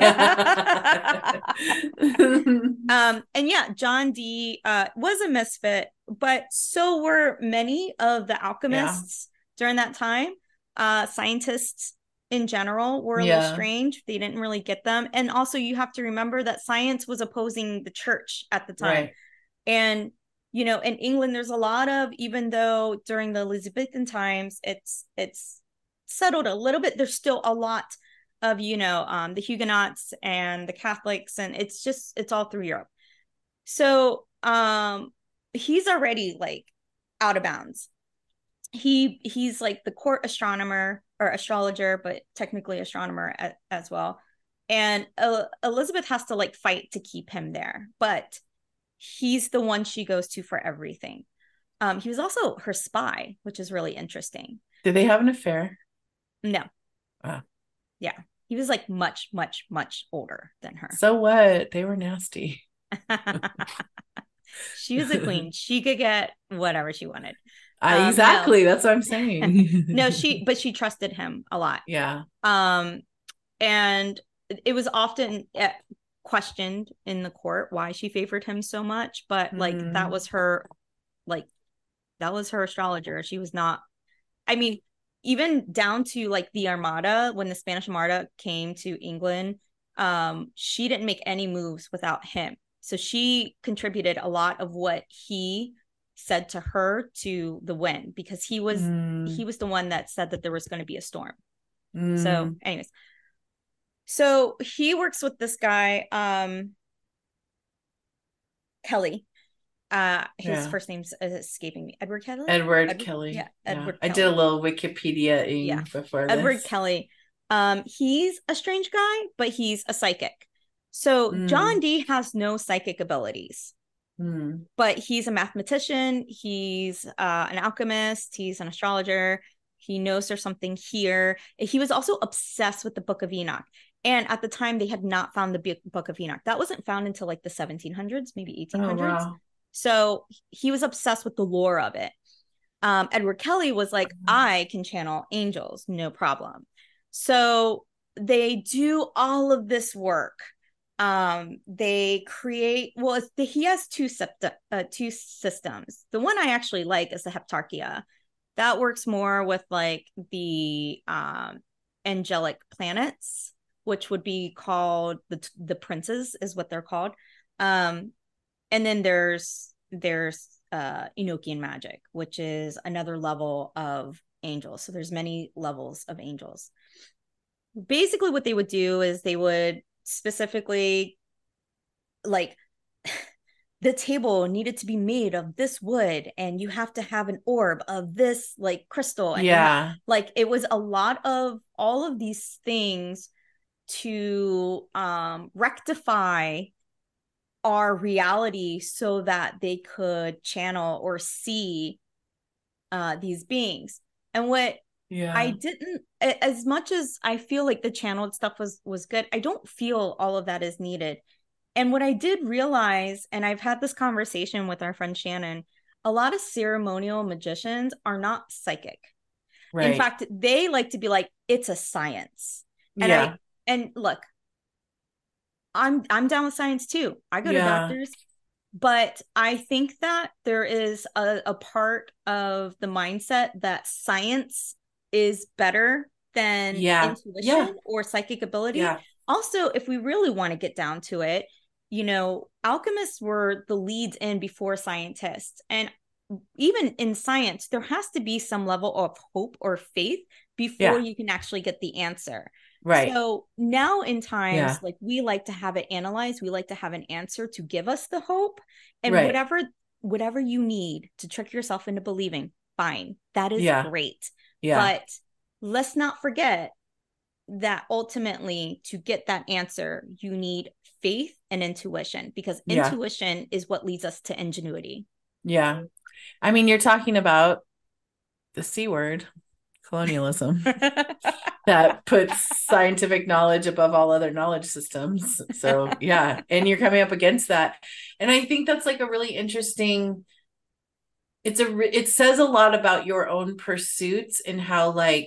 And yeah, John Dee was a misfit, but so were many of the Yeah. alchemists during that time. Scientists in general were a little Yeah. strange. They didn't really get them. And also you have to remember that science was opposing the church at the time. Right. And in England, there's a lot of, even though during the Elizabethan times, it's settled a little bit, there's still a lot of, the Huguenots and the Catholics, and it's all through Europe. So he's already like out of bounds. He's like the court astronomer or astrologer, but technically astronomer as well. And Elizabeth has to like fight to keep him there, but he's the one she goes to for everything. He was also her spy, which is really interesting. Did they have an affair? No, Ah. yeah, he was like much, much, much older than her. So what? They were nasty. She was a queen. She could get whatever she wanted. No, Exactly. That's what I'm no, saying. but she trusted him a lot. Yeah. Um, and it was often questioned in the court why she favored him so much, but like Mm, like that was her astrologer. She was not, I mean, even down to like the Armada, when the Spanish Armada came to England, she didn't make any moves without him. So she contributed a lot of what he said to her to the wind because he mm, was the one that said that there was going to be a storm. So, mm. anyways, so he works with this guy, Kelly. His Yeah. first name's escaping me. Edward Kelly. Edward Edward, yeah, Kelly. Yeah. Edward I did a Kelly. little Wikipedia-ing Yeah, before Edward this. Kelly. He's a strange guy, but he's a psychic. So John Mm, Dee has no psychic abilities, mm, but he's a mathematician. He's an alchemist. He's an astrologer. He knows there's something here. He was also obsessed with the Book of Enoch. And at the time, they had not found the Book of Enoch. That wasn't found until like the 1700s, maybe oh 1800s. wow. So he was obsessed with the lore of it. Edward Kelly was like, I can channel angels, no problem. So they do all of this work. They create, well, he has two systems. The one I actually like is the Heptarchia. That works more with like the angelic planets, which would be called the princes, is what they're called. Um, and then there's Enochian magic, which is another level of angels. So there's many levels of angels. Basically, what they would do is they would specifically like the table needed to be made of this wood and you have to have an orb of this like crystal and you have Yeah. like it was a lot of all of these things to rectify our reality so that they could channel or see these beings. And what I Yeah. didn't, as much as I feel like the channeled stuff was good, I don't feel all of that is needed. And what I did realize, and I've had this conversation with our friend Shannon, a lot of ceremonial magicians are not psychic. In Right. fact, they like to be like, it's a science. And Yeah. look, I'm down with science too. I go to Yeah. doctors, but I think that there is a part of the mindset that science is better than Yeah. intuition Yeah. or psychic ability. Yeah. Also, if we really want to get down to it, alchemists were the leads in before scientists. And even in science, there has to be some level of hope or faith before Yeah. you can actually get the answer. Right. So now in times, Yeah. like, we like to have it analyzed, we like to have an answer to give us the hope. And Right. whatever you need to trick yourself into believing, fine. That is Yeah. great. Yeah. But let's not forget that ultimately, to get that answer, you need faith and intuition, because Yeah. intuition is what leads us to ingenuity. Yeah. I mean, you're talking about the C word, colonialism, that puts scientific knowledge above all other knowledge systems. So, yeah. And you're coming up against that. And I think that's like a really interesting, it says a lot about your own pursuits and how, like,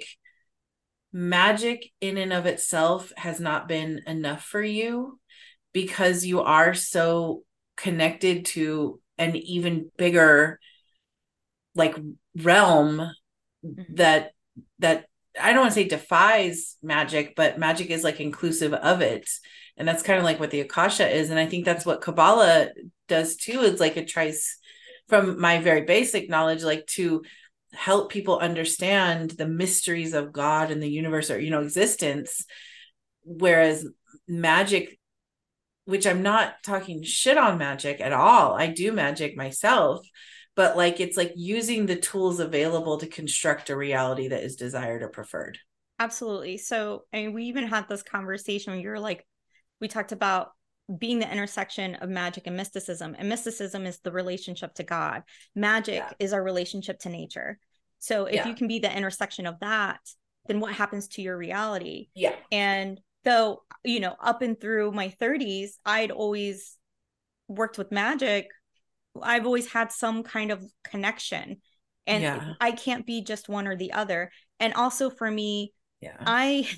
magic in and of itself has not been enough for you because you are so connected to an even bigger, like, realm that that I don't want to say defies magic, but magic is like inclusive of it. And that's kind of like what the Akasha is. And I think that's what Kabbalah does too. It's like it tries, from my very basic knowledge, like, to help people understand the mysteries of God and the universe, or, existence. Whereas magic, which I'm not talking shit on magic at all, I do magic myself, but, like, it's like using the tools available to construct a reality that is desired or preferred. Absolutely. So, I mean, we even had this conversation where you're like, we talked about being the intersection of magic and mysticism. And mysticism is the relationship to God. Magic is our relationship to nature. So if Yeah. you can be the intersection of that, then what happens to your reality? Yeah. And though, up and through my 30s, I'd always worked with magic. I've always had some kind of connection. And Yeah. I can't be just one or the other. And also for me, Yeah. I,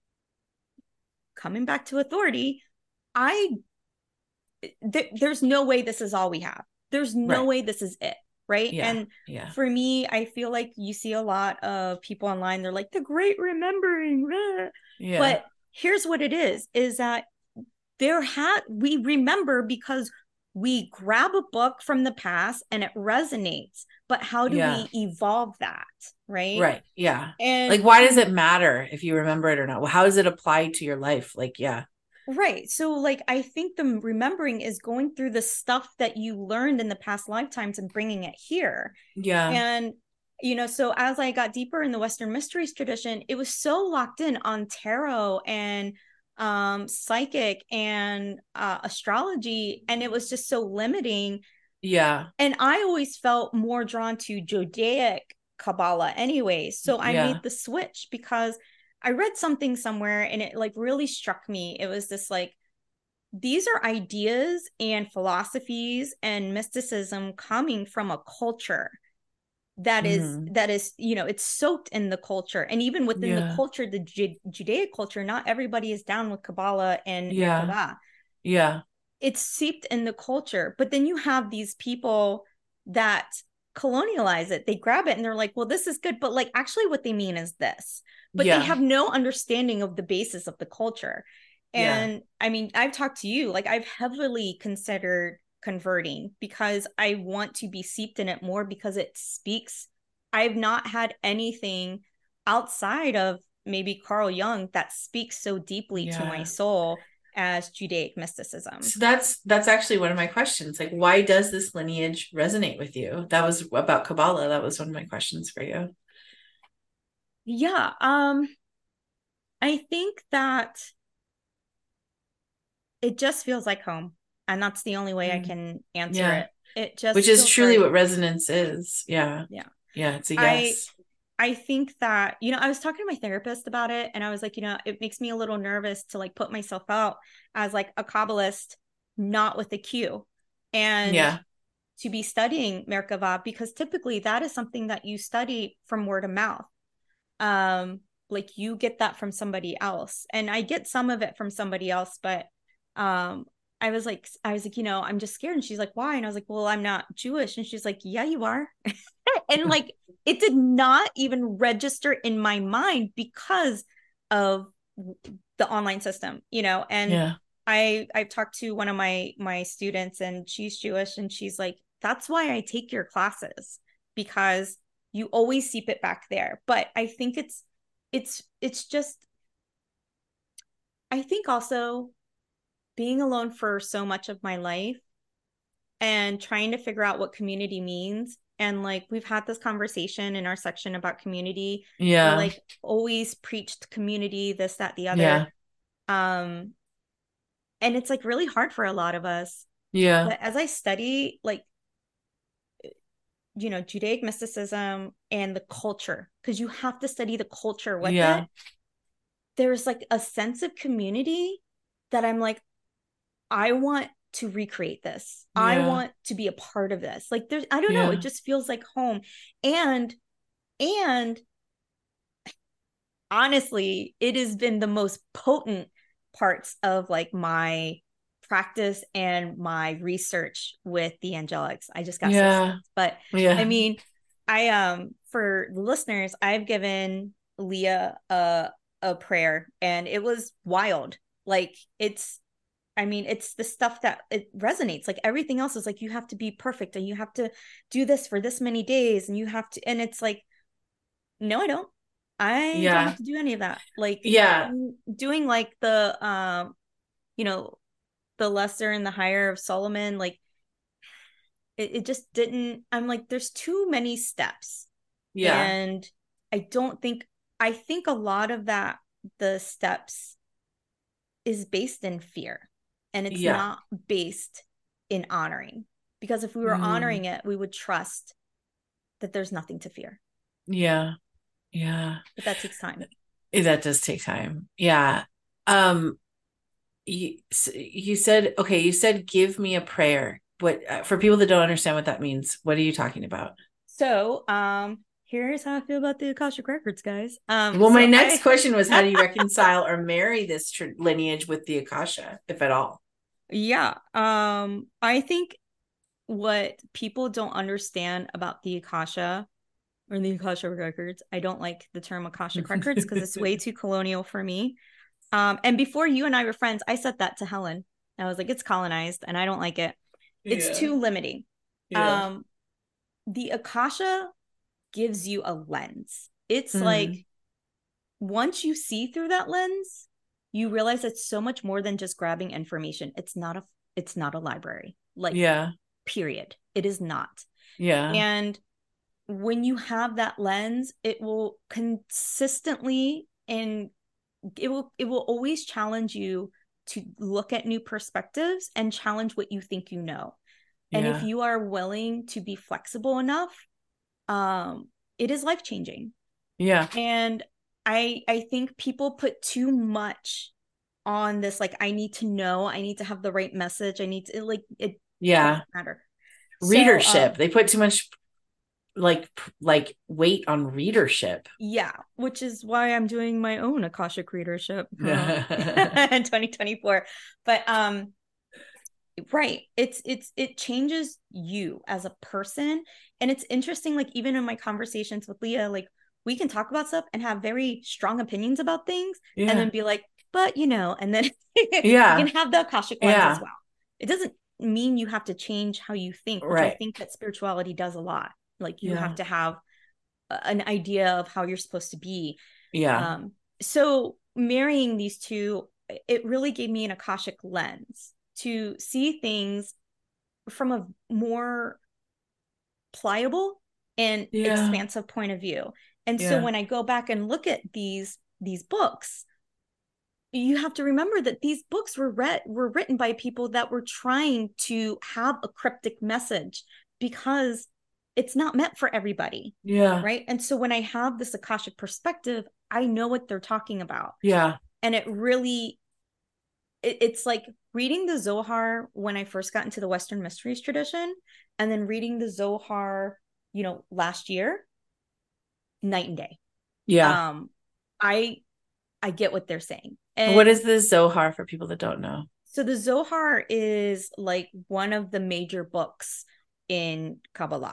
coming back to authority, I there's no way this is all we have. There's no Right. way this is it, right? Yeah. And Yeah. for me, I feel like you see a lot of people online, they're like the great remembering, Yeah. but here's what it is that we remember because we grab a book from the past and it resonates, but how do Yeah. we evolve that, right? Right. Yeah. And Like, why does it matter if you remember it or not? Well, how does it apply to your life? Like, yeah. right. So, like, I think the remembering is going through the stuff that you learned in the past lifetimes and bringing it here. Yeah. And, so as I got deeper in the Western mysteries tradition, it was so locked in on tarot and psychic and astrology. And it was just so limiting. Yeah. And I always felt more drawn to Judaic Kabbalah anyways. So I Yeah. made the switch because I read something somewhere and it like really struck me. It was this like, these are ideas and philosophies and mysticism coming from a culture that is Mm. it's soaked in the culture. And even within the Yeah. culture, the Judaic culture, not everybody is down with Kabbalah and Yeah. Merkabah. Yeah. It's seeped in the culture. But then you have these people that colonialize it. They grab it and they're like, well, this is good. But like, actually, what they mean is this. But they Yeah. have no understanding of the basis of the culture. Yeah. And I mean, I've talked to you, like, I've heavily considered converting because I want to be seeped in it more because it speaks. I've not had anything outside of maybe Carl Jung that speaks so deeply to my Yeah. soul as Judaic mysticism. So that's actually one of my questions. Like, why does this lineage resonate with you? That was about Kabbalah. That was one of my questions for you. Yeah, I think that it just feels like home, and that's the only way I Mm. can answer Yeah. it. It Which just is feels truly right. what resonance is. Yeah. Yeah. Yeah. It's a I yes. I think that, I was talking to my therapist about it and I was like, it makes me a little nervous to like put myself out as like a Kabbalist, not with a Q, and Yeah. to be studying Merkava, because typically that is something that you study from word of mouth. Like you get that from somebody else. And I get some of it from somebody else, but um I was like, I'm just scared. And she's like, why? And I was like, well, I'm not Jewish. And she's like, yeah, you are. And like it did not even register in my mind because of the online system, you know. And Yeah. I've talked to one of my students, and she's Jewish, and she's like, that's why I take your classes, because you always seep it back there. But I think it's just, I think also being alone for so much of my life and trying to figure out what community means. And like we've had this conversation in our section about community. We're Yeah. like always preached community, this, that, the other. Yeah. Um, and it's like really hard for a lot of us. Yeah. But as I study, like, you know, Judaic mysticism and the culture, because you have to study the culture with it, Yeah. there's like a sense of community that I'm like, I want to recreate this. I Yeah. want to be a part of this. Like there's, I don't know, it Yeah. just feels like home. And honestly, it has been the most potent parts of like my practice and my research with the angelics. I just got six Yeah. cents. But I Yeah. mean, I for the listeners, I've given Leah a prayer, and it was wild. Like it's, I mean, it's the stuff that it resonates. Like everything else is like, you have to be perfect and you have to do this for this many days and you have to, and it's like, no, I don't. I don't have Yeah. to do any of that. Like Yeah. doing like the you know, the lesser and the higher of Solomon, like it just didn't, I'm like, there's too many steps. Yeah. And I don't think, I think a lot of that, the steps is based in fear, and it's Yeah. not based in honoring. Because if we were Mm. honoring it, we would trust that there's nothing to fear. Yeah. Yeah. But that takes time. That does take time. Yeah. Um, you said, okay, you said, give me a prayer. What, for people that don't understand what that means, what are you talking about? So, here's how I feel about the Akashic Records, guys. Well, my So next I, question was, how do you reconcile or marry this lineage with the Akasha, if at all? yeah, I think what people don't understand about the Akasha or the Akashic Records, I don't like the term Akashic Records because it's way too colonial for me. And before you and I were friends, I said that to Helen. I was like, it's colonized and I don't like it. It's Yeah. too limiting. Yeah. Um, the Akasha gives you a lens. It's like Mm. once you see through that lens, you realize it's so much more than just grabbing information. It's not a library. Like Yeah. period. It is not. Yeah. And when you have that lens, it will consistently, and it will always challenge you to look at new perspectives and challenge what you think you know. And if Yeah. you are willing to be flexible enough, um, it is life changing. Yeah. And I think people put too much on this, like I need to know, I need to have the right message, I need to like it Yeah. doesn't matter. So Readership. They put too much like weight on readership. yeah, which is why I'm doing my own Akashic readership Yeah. in 2024. But right, it changes you as a person. And it's interesting, like even in my conversations with Leah, like we can talk about stuff and have very strong opinions about things and then Yeah. be like, but you know, and then you can Yeah. have the Akashic lens as Yeah. well. It doesn't mean you have to change how you think, which I Right. think that spirituality does a lot. Like you have Yeah. to have an idea of how you're supposed to be. Yeah. So marrying these two, it really gave me an Akashic lens to see things from a more pliable and Yeah. expansive point of view. And so Yeah. when I go back and look at these books, you have to remember that these books were written by people that were trying to have a cryptic message because it's not meant for everybody, Yeah. right? And so when I have this Akashic perspective, I know what they're talking about. Yeah. And it really, it's like reading the Zohar when I first got into the Western mysteries tradition, and then reading the Zohar, you know, last year, night and day. Yeah. um i I get what they're saying. What And is the Zohar for people that don't know? so the Zohar is like one of the major books in Kabbalah.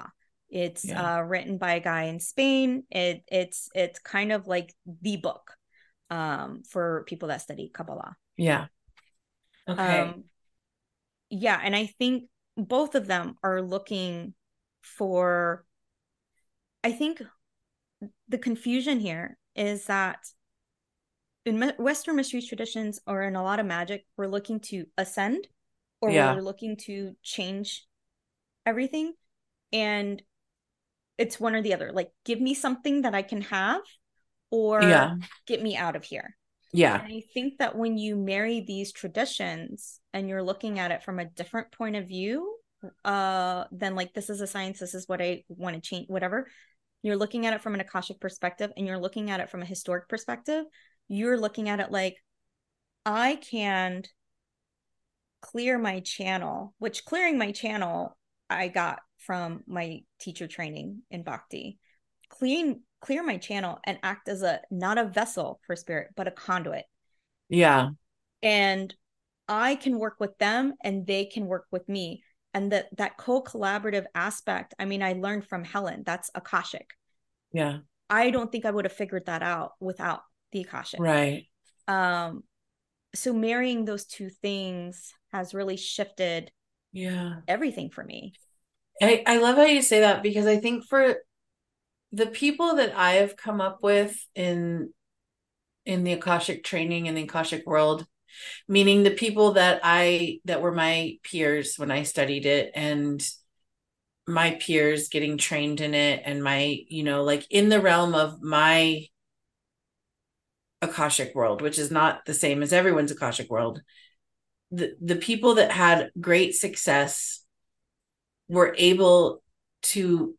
It's Yeah. written by a guy in Spain. It's kind of like the book for people that study Kabbalah. Yeah. Okay. Um, yeah, and I think both of them are looking for, I think the confusion here is that in Western mysteries traditions or in a lot of magic, we're looking to ascend or Yeah. we're looking to change everything. And it's one or the other. Like, give me something that I can have or Yeah. get me out of here. Yeah. And I think that when you marry these traditions and you're looking at it from a different point of view, than like, this is a science, this is what I want to change, whatever. You're looking at it from an Akashic perspective and you're looking at it from a historic perspective. You're looking at it like, I can clear my channel, which clearing my channel I got from my teacher training in Bhakti. Clear my channel and act as a not a vessel for spirit, but a conduit. Yeah. And I can work with them and they can work with me. And that co-collaborative aspect, I mean, I learned from Helen. That's Akashic. Yeah. I don't think I would have figured that out without the Akashic. Right. Um, so marrying those two things has really shifted Yeah. everything for me. I love how you say that because I think for the people that I have come up with in the Akashic training in the Akashic world, meaning the people that were my peers when I studied it and my peers getting trained in it and my, like in the realm of my Akashic world, which is not the same as everyone's Akashic world. The people that had great success were able to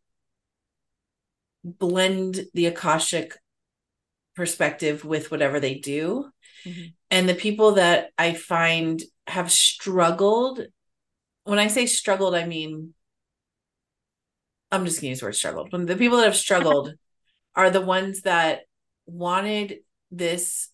blend the Akashic perspective with whatever they do. Mm-hmm. And the people that I find have struggled, when I say struggled, I mean, I'm just going to use the word struggled. When the people that have struggled are the ones that wanted this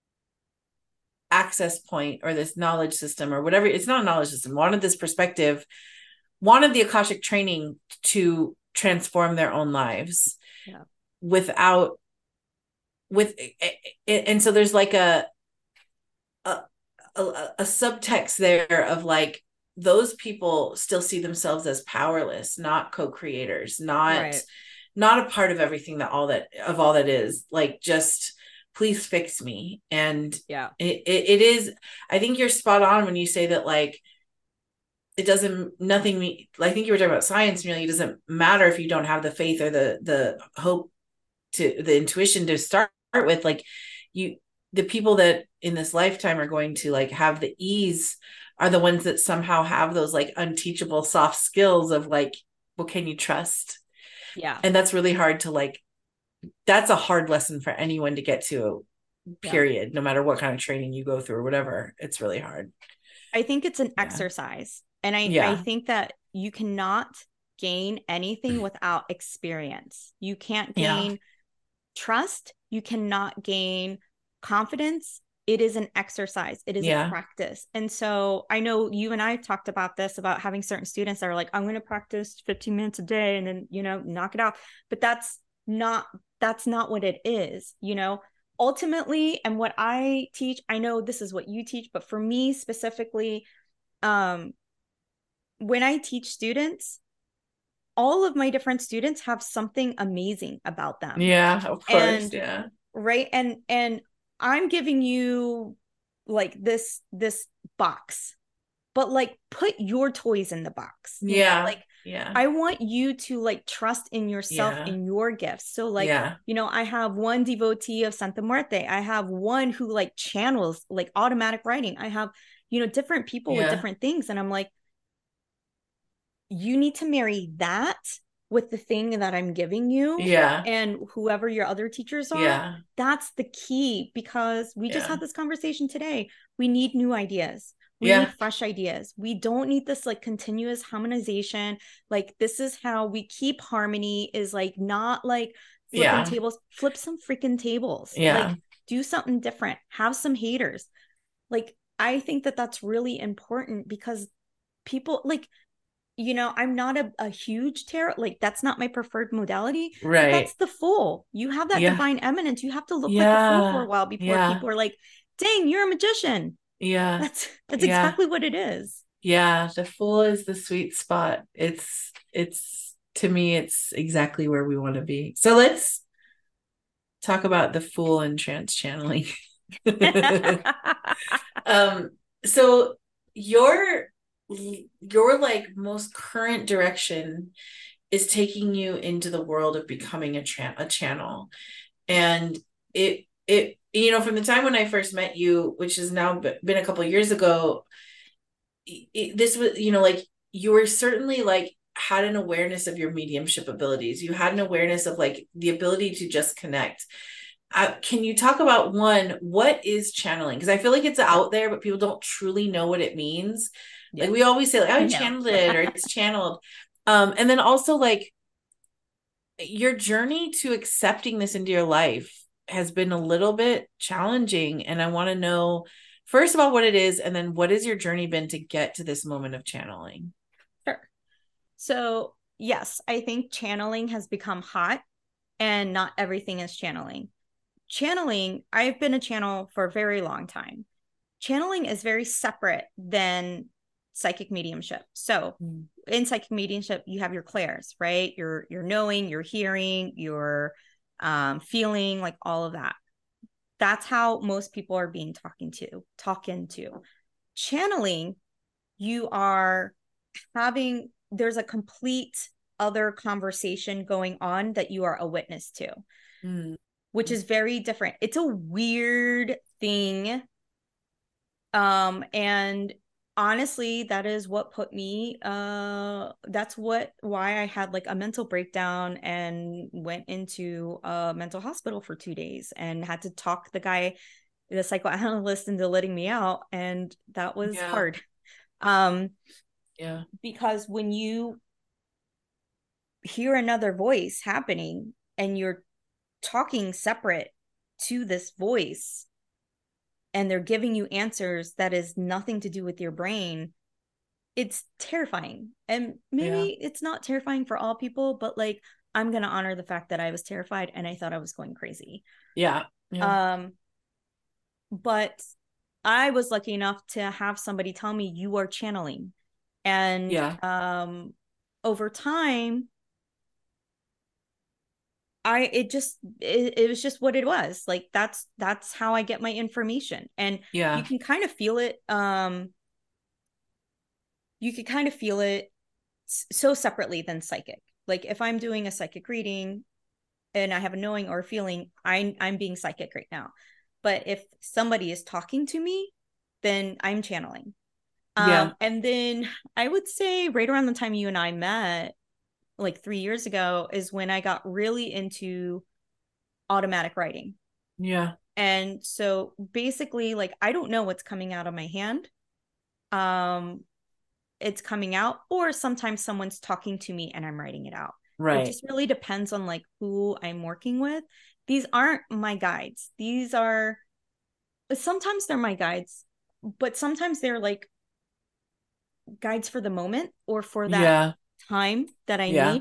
access point or this knowledge system or whatever. It's not a knowledge system, wanted this perspective, wanted the Akashic training to transform their own lives. Yeah. Without with and so there's like a, a subtext there of like those people still see themselves as powerless, not co-creators, Right. not a part of everything that all that is, like, just please fix me. And Yeah. it is, I think you're spot on when you say that, like, it doesn't, nothing, I think you were talking about science, really. It doesn't matter if you don't have the faith or the hope, to the intuition to start with. Like, you, the people that in this lifetime are going to like have the ease are the ones that somehow have those like unteachable soft skills of like, well, can you trust? Yeah. And that's really hard to like, that's a hard lesson for anyone to get to, Yeah. period. No matter what kind of training you go through or whatever, it's really hard. I think it's an Yeah. exercise. And I Yeah. think that you cannot gain anything without experience. You can't Yeah. gain trust. You cannot gain confidence. It is an exercise. It is a Yeah. practice. And so I know you and I have talked about this, about having certain students that are like, I'm going to practice 15 minutes a day and then, knock it out. But that's not what it is, ultimately. And what I teach, I know this is what you teach, but for me specifically, when I teach students, all of my different students have something amazing about them. Yeah, of course. And Yeah. right. And I'm giving you like this box, but like put your toys in the box, Yeah. like Yeah. I want you to like trust in yourself, Yeah. in your gifts. So like, Yeah. I have one devotee of Santa Muerte. I have one who like channels like automatic writing. I have, different people with Yeah. different things. And I'm like, you need to marry that with the thing that I'm giving you. Yeah. And whoever your other teachers are, Yeah. that's the key, because we just Yeah. had this conversation today. We need new ideas. We Yeah. need fresh ideas. We don't need this like continuous harmonization. Like, this is how we keep harmony, is like not like flipping Yeah. tables. Flip some freaking tables. Yeah. Like, do something different. Have some haters. Like, I think that that's really important, because people like, I'm not a huge tarot, like that's not my preferred modality, but Right. that's the fool. You have that Yeah. divine eminence. You have to look like a fool for a Yeah. while before Yeah. people are like, dang, you're a magician. Yeah. That's Yeah. exactly what it is. Yeah. The Fool is the sweet spot. It's to me, it's exactly where we want to be. So let's talk about the Fool and trance channeling. Um, so your your like most current direction is taking you into the world of becoming a channel. And from the time when I first met you, which has now been a couple of years ago, this was, like you were certainly like had an awareness of your mediumship abilities. You had an awareness of like the ability to just connect. Can you talk about one, what is channeling? Because I feel like it's Yeah. out there, but people don't truly know what it means. Like Yeah. we always say, like, I No. channeled it or it's channeled. And then also like your journey to accepting this into your life has been a little bit challenging. And I want to know, first of all, what it is, and then what has your journey been to get to this moment of channeling? Sure. So, yes, I think channeling has become hot and not everything is channeling. Channeling, I've been a channel for a very long time. Channeling is very separate than psychic mediumship. So, Mm. in psychic mediumship, you have your clairs, right? You're knowing, you're hearing, you're feeling, like all of that. That's how most people are being talking to. Channeling, you are having, there's a complete other conversation going on that you are a witness to, Mm. which is very different. It's a weird thing. And honestly, that is what put me, that's why I had like a mental breakdown and went into a mental hospital for 2 days and had to talk the psychoanalyst into letting me out. And that was Yeah. hard. Um, Yeah. because when you hear another voice happening and you're talking separate to this voice and they're giving you answers that is nothing to do with your brain, it's terrifying. And Yeah. maybe it's not terrifying for all people, but like I'm going to honor the fact that I was terrified and I thought I was going crazy. Yeah. Yeah. um but I was lucky enough to have somebody tell me you are channeling. And Yeah. over time, it was just what it was. Like that's how I get my information. And Yeah. you can kind of feel it. You can kind of feel it so separately than psychic. Like if I'm doing a psychic reading and I have a knowing or a feeling, I'm being psychic right now. But if somebody is talking to me, then I'm channeling. Yeah. And then I would say right around the time you and I met, like 3 years ago, is when I got really into automatic writing. Yeah. And so basically, like I don't know what's coming out of my hand. Um, it's coming out, or sometimes someone's talking to me and I'm writing it out. It Right. just really depends on like who I'm working with. These aren't my guides. These are sometimes they're my guides, but sometimes they're like guides for the moment or for that Yeah. time that I Yeah. need.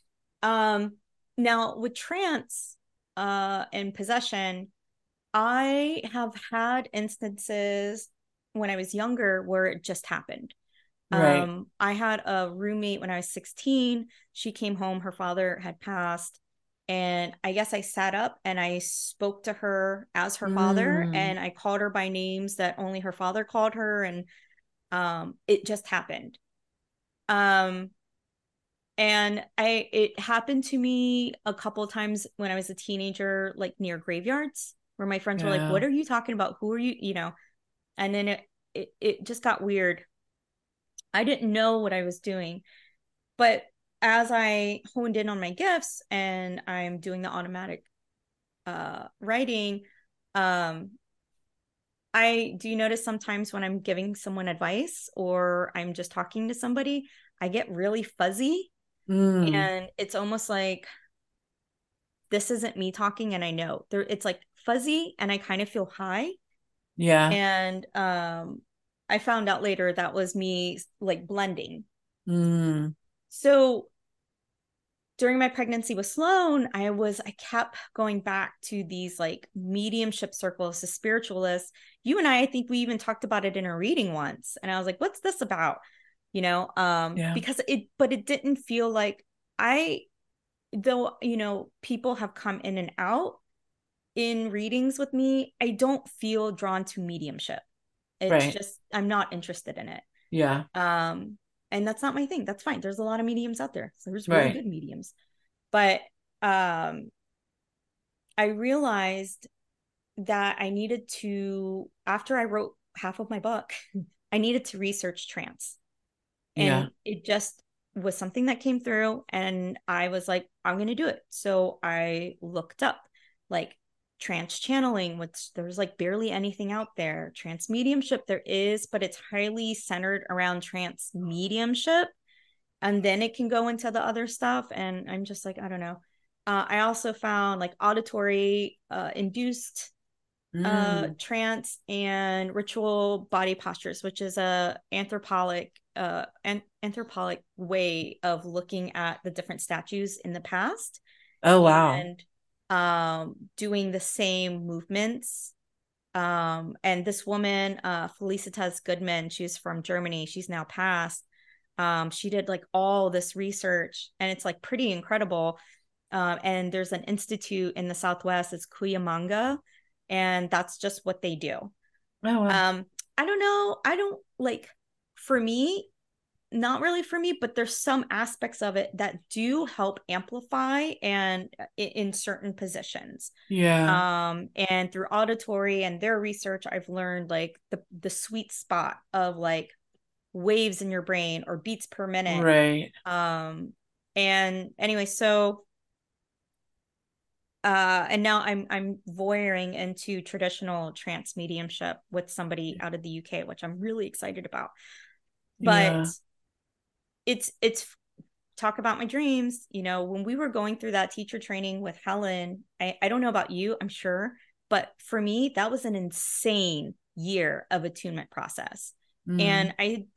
Now with trance and possession, I have had instances when I was younger where it just happened. Right. I had a roommate when I was 16. She came home, her father had passed. And I guess I sat up and I spoke to her as her father Mm. and I called her by names that only her father called her. And it just happened. Um, and it happened to me a couple of times when I was a teenager, like near graveyards, where my friends were like, Yeah. "What are you talking about? Who are you?" And then it just got weird. I didn't know what I was doing, but as I honed in on my gifts and I'm doing the automatic writing, um, I do notice sometimes when I'm giving someone advice or I'm just talking to somebody, I get really fuzzy, Mm. and it's almost like this isn't me talking and I know there it's like fuzzy and I kind of feel high. Yeah. And I found out later that was me like blending. Mm. So during my pregnancy with Sloan, I kept going back to these like mediumship circles, the spiritualists. You and I think we even talked about it in a reading once. And I was like, what's this about? Yeah. Because it didn't feel like I, though, people have come in and out in readings with me, I don't feel drawn to mediumship. It's Right. just, I'm not interested in it. Yeah. Um, and that's not my thing. That's fine. There's a lot of mediums out there. So there's really Right. good mediums. But I realized that I needed to, after I wrote half of my book, I needed to research trance. Yeah. And it just was something that came through. And I was like, I'm going to do it. So I looked up like trance channeling, which there's like barely anything out there. Trance mediumship, there is, but it's highly centered around trance mediumship. And then it can go into the other stuff. And I'm just like, I don't know. I also found like auditory induced Mm. trance and ritual body postures, which is a anthropic way of looking at the different statues in the past Oh, wow. and doing the same movements. And this woman, Felicitas Goodman, she's from Germany. She's now passed. She did like all this research, and it's like pretty incredible. And there's an institute in the Southwest. It's Kuyamanga, and that's just what they do. Oh, wow. I don't know. I don't like, for me, not really for me, but there's some aspects of it that do help amplify and in certain positions. Yeah. And through auditory and their research, I've learned like the sweet spot of like waves in your brain or beats per minute. Right. And anyway, so and now I'm voyeuring into traditional trance mediumship with somebody out of the UK, which I'm really excited about. But Yeah. it's talk about my dreams. When we were going through that teacher training with Helen, I don't know about you, I'm sure, but for me, that was an insane year of attunement process. Mm. And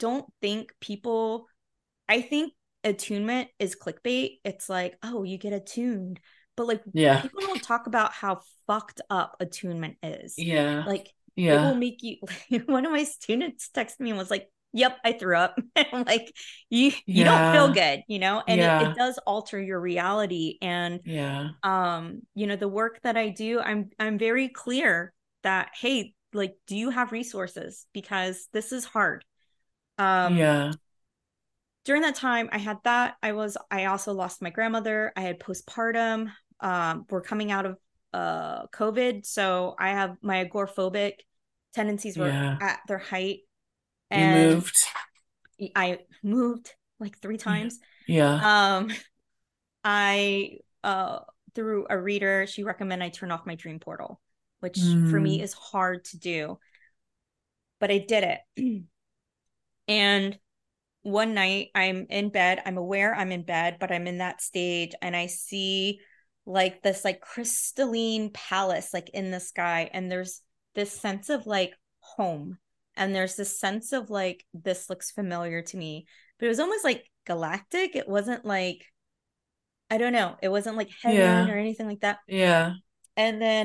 I think attunement is clickbait. It's like, oh, you get attuned. But like Yeah. people don't talk about how fucked up attunement is. Yeah. Like it will Yeah. make you one of my students texted me and was like, yep, I threw up. Like you don't feel Yeah. good, and it Yeah. does alter your reality. And Yeah. the work that I do, I'm very clear that, hey, like, do you have resources? Because this is hard. Um, Yeah. during that time I had that, I also lost my grandmother. I had postpartum. We're coming out of COVID, so I have my agoraphobic tendencies were Yeah. at their height. You And moved. I moved like three Yeah. times. Yeah. um I through a reader, she recommended I turn off my dream portal, which for me Mm. is hard to do, but I did it. And one night I'm in bed, I'm aware I'm in bed, but I'm in that stage, and I see like this like crystalline palace like in the sky, and there's this sense of like home, and there's this sense of like this looks familiar to me, but it was almost like galactic. It wasn't like, I don't know, it wasn't like heaven Yeah. or anything like that. Yeah. And then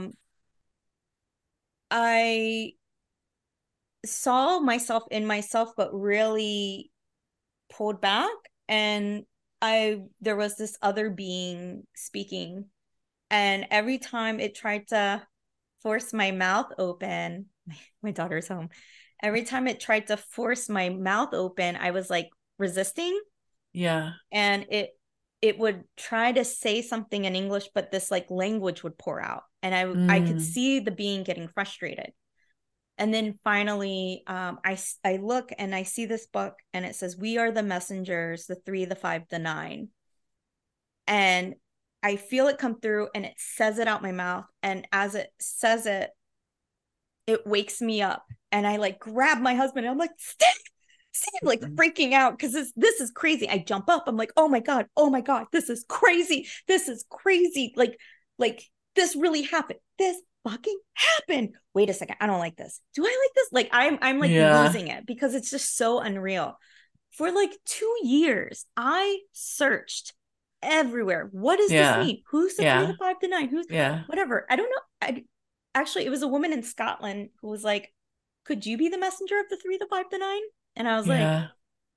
I saw myself in myself, but really pulled back. And there was this other being speaking, and every time it tried to force my mouth open, my daughter's home, every time it tried to force my mouth open, I was like resisting. Yeah. And it would try to say something in English, but this like language would pour out, and I could Mm. see the being getting frustrated. And then finally, I look and I see this book, and it says, "We are the messengers, the three, the five, the nine." And I feel it come through, and it says it out my mouth. And as it says it, it wakes me up. And I like grab my husband, and I'm like, Steve, Steve, like freaking out because this is crazy. I jump up. I'm like, oh my God, this is crazy. This is crazy. Like this really happened. This fucking happened. Wait a second. I don't like this. Do I like this? Like I'm like Yeah. losing it because it's just so unreal. for like 2 years, I searched everywhere. What does this Yeah. mean? Who's the three, Yeah. the five, the nine? Who's Yeah. whatever? I don't know. Actually, it was a woman in Scotland who was like, "Could you be the messenger of the three, the five, the nine?" And I was like, Yeah.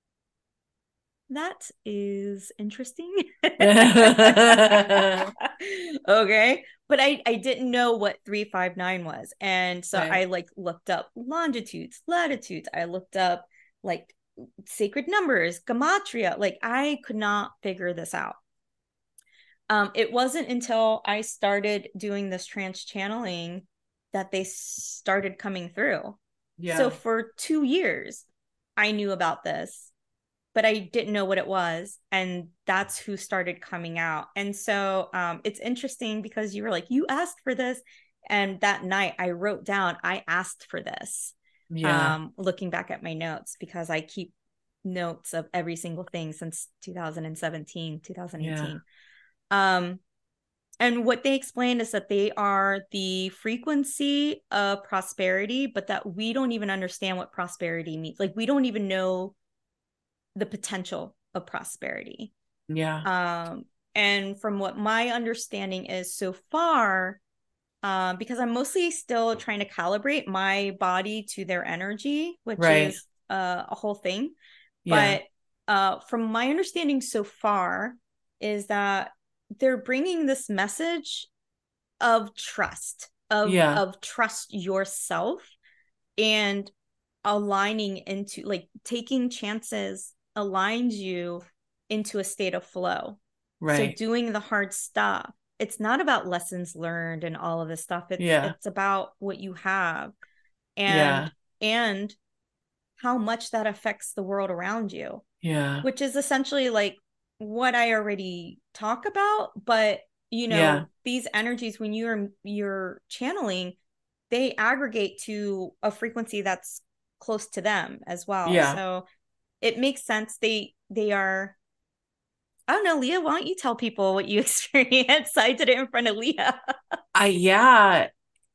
that is interesting. Right. Okay. But I didn't know what 359 was. And so I like looked up longitudes, latitudes. I looked up like sacred numbers, gematria. Like I could not figure this out. It wasn't until I started doing this trance channeling that they started coming through. So Yeah. for 2 years, I knew about this, but I didn't know what it was. And that's who started coming out. And so it's interesting because you were like, you asked for this. And that night I wrote down, I asked for this, Yeah. looking back at my notes because I keep notes of every single thing since 2017, Yeah. 2018. And what they explain is that they are the frequency of prosperity, but that we don't even understand what prosperity means. Like we don't even know the potential of prosperity. Yeah. And from what my understanding is so far, because I'm mostly still trying to calibrate my body to their energy, which Right. is a whole thing. Yeah. But from my understanding so far, is that they're bringing this message of trust, Yeah. of trust yourself and aligning into like taking chances aligns you into a state of flow. So Right. doing the hard stuff, it's not about lessons learned and all of this stuff. It's Yeah. it's about what you have and Yeah. and how much that affects the world around you, Yeah. which is essentially like what I already talk about, but Yeah. these energies when you're channeling, they aggregate to a frequency that's close to them as well. Yeah. So it makes sense. They are, I don't know, Leah, why don't you tell people what you experienced? I did it in front of Leah. Yeah.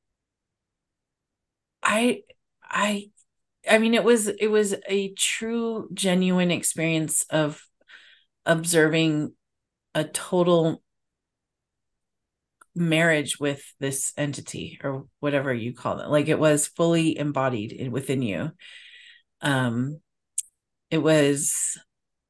I I I mean it was a true genuine experience of observing a total marriage with this entity or whatever you call it. Like it was fully embodied within you. Um it was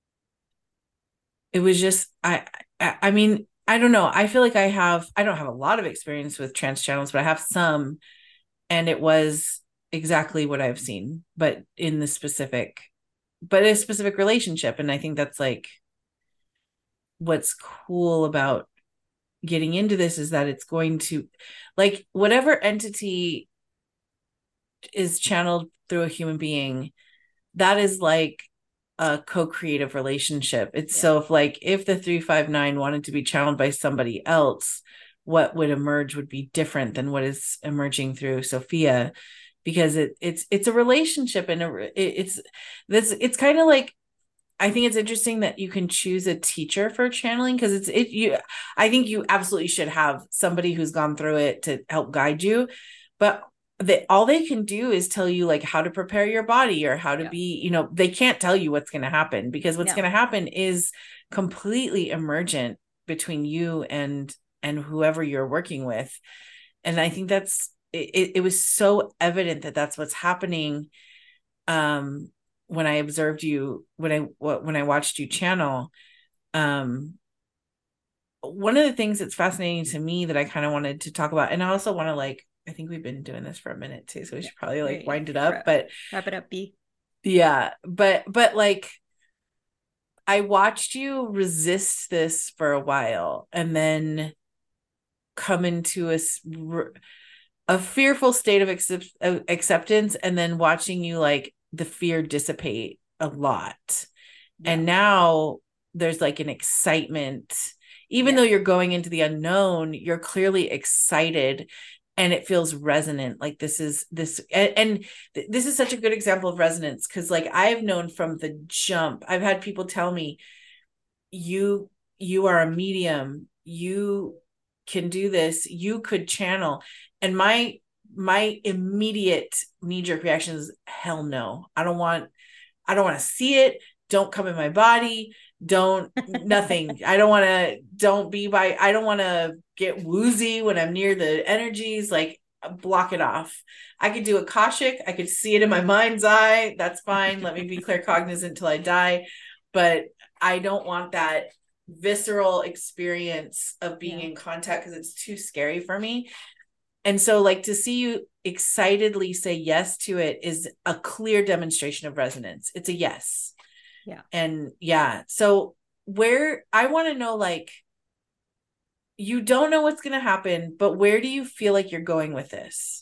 it was just I mean, I don't know. I feel like I don't have a lot of experience with trans channels, but I have some, and it was exactly what I've seen, but in the specific but a specific relationship. And I think that's like what's cool about getting into this is that it's going to like whatever entity is channeled through a human being, that is like a co-creative relationship. It's Yeah. so if the 359 wanted to be channeled by somebody else, what would emerge would be different than what is emerging through Sophia, because it's a relationship, and it's kind of like, I think it's interesting that you can choose a teacher for channeling, because I think you absolutely should have somebody who's gone through it to help guide you, but all they can do is tell you like how to prepare your body or how to Yeah. be, they can't tell you what's going to happen, because what's No. going to happen is completely emergent between you and whoever you're working with. And I think it was so evident that that's what's happening. When I observed you, when I watched you channel, um one of the things that's fascinating to me that I kind of wanted to talk about, and I also want to I think we've been doing this for a minute too, so we Yeah. should probably Right. wind it up, but Wrap it up, B. yeah, but like I watched you resist this for a while and then come into a fearful state of acceptance, and then watching you like the fear dissipate a lot. Yeah. And now there's like an excitement, even though Yeah. you're going into the unknown, you're clearly excited, and it feels resonant. Like this is this, and this is such a good example of resonance, because like I've known from the jump, I've had people tell me, you are a medium, you can do this, you could channel. And my immediate knee-jerk reaction is, hell no, I don't want to see it. don't come in my body, don't nothing. I don't want to, don't be by, I don't want to get woozy when I'm near the energies, like block it off. I could do Akashic, I could see it in my mind's eye. That's fine. Let me be claircognizant until I die. But I don't want that visceral experience of being Yeah. in contact because it's too scary for me. And so, like, to see you excitedly say yes to it is a clear demonstration of resonance. It's a yes. Yeah. And yeah. So, where I want to know, like, you don't know what's going to happen, but where do you feel like you're going with this?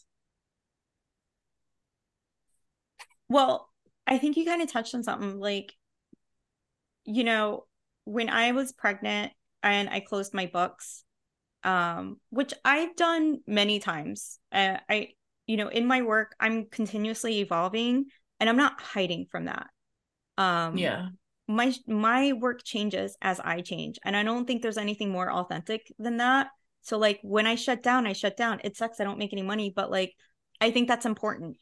Well, I think you kind of touched on something like, you know, when I was pregnant and I closed my books, which I've done many times. In my work, I'm continuously evolving and I'm not hiding from that. Um, Yeah. my work changes as I change, and I don't think there's anything more authentic than that. So like when I shut down, I shut down. It sucks I don't make any money, but like I think that's important.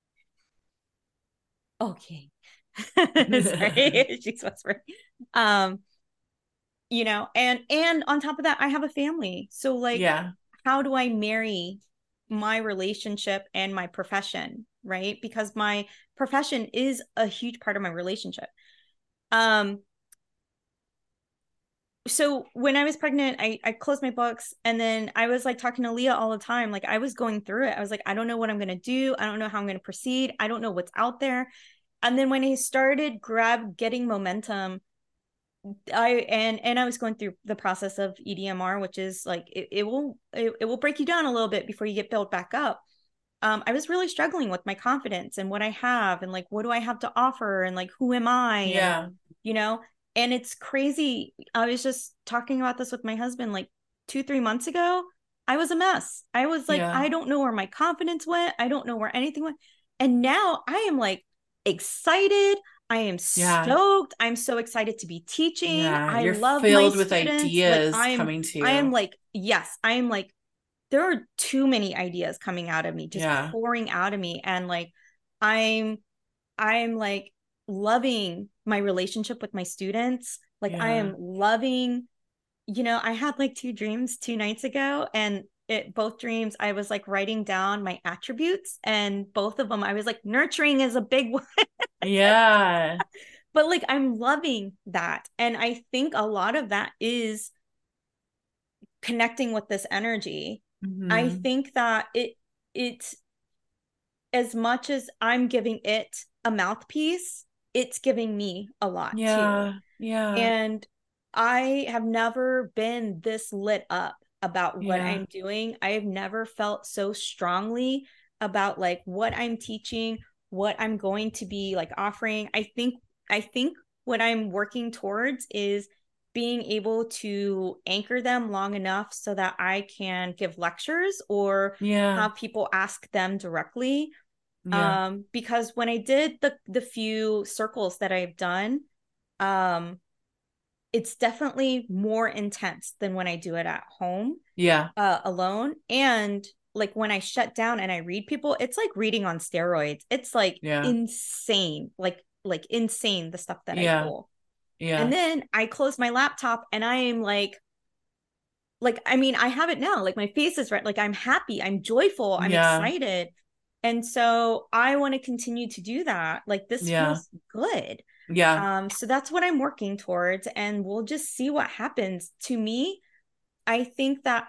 Okay. Sorry, she's whispering. Um, and on top of that, I have a family. So like Yeah. how do I marry my relationship and my profession, right? Because my profession is a huge part of my relationship. Um, so when I was pregnant, I closed my books and then I was like talking to Leah all the time. Like I was going through it. I was like, I don't know what I'm gonna do. I don't know how I'm gonna proceed. I don't know what's out there. And then when I started getting momentum, I was going through the process of EDMR, which is like it will break you down a little bit before you get built back up. I was really struggling with my confidence and what I have and like what do I have to offer and like who am I and Yeah. you know and it's crazy. I was just talking about this with my husband like 2-3 months ago. I was a mess. I was like, Yeah. I don't know where my confidence went. I don't know where anything went. And now I am like excited. I am Yeah. stoked. I'm so excited to be teaching. Yeah. I You're love my filled with students. Like ideas coming to I am you. like, yes, I am like there are too many ideas coming out of me, just Yeah. pouring out of me. And like I'm I'm like loving my relationship with my students. Like I Yeah. am loving, I had like two dreams 2 nights ago and both dreams I was like writing down my attributes and both of them I was like nurturing is a big one. Yeah. But like I'm loving that. And I think a lot of that is connecting with this energy. I Mm-hmm. think that it's as much as I'm giving it a mouthpiece, it's giving me a lot too. Yeah. Yeah. And I have never been this lit up about what Yeah. I'm doing. I have never felt so strongly about like what I'm teaching, what I'm going to be like offering. I think what I'm working towards is being able to anchor them long enough so that I can give lectures or Yeah. have people ask them directly. Yeah. Because when I did the few circles that I've done, um it's definitely more intense than when I do it at home Yeah. alone. And like when I shut down and I read people, it's like reading on steroids. It's like Yeah. insane, like insane the stuff that I Yeah. pull. And Yeah. then I close my laptop and I am like I mean I have it now, like my face is red, like I'm happy, I'm joyful, I'm Yeah. excited. And so I want to continue to do that. Like this Yeah. feels good. Yeah. So that's what I'm working towards and we'll just see what happens. To me, I think that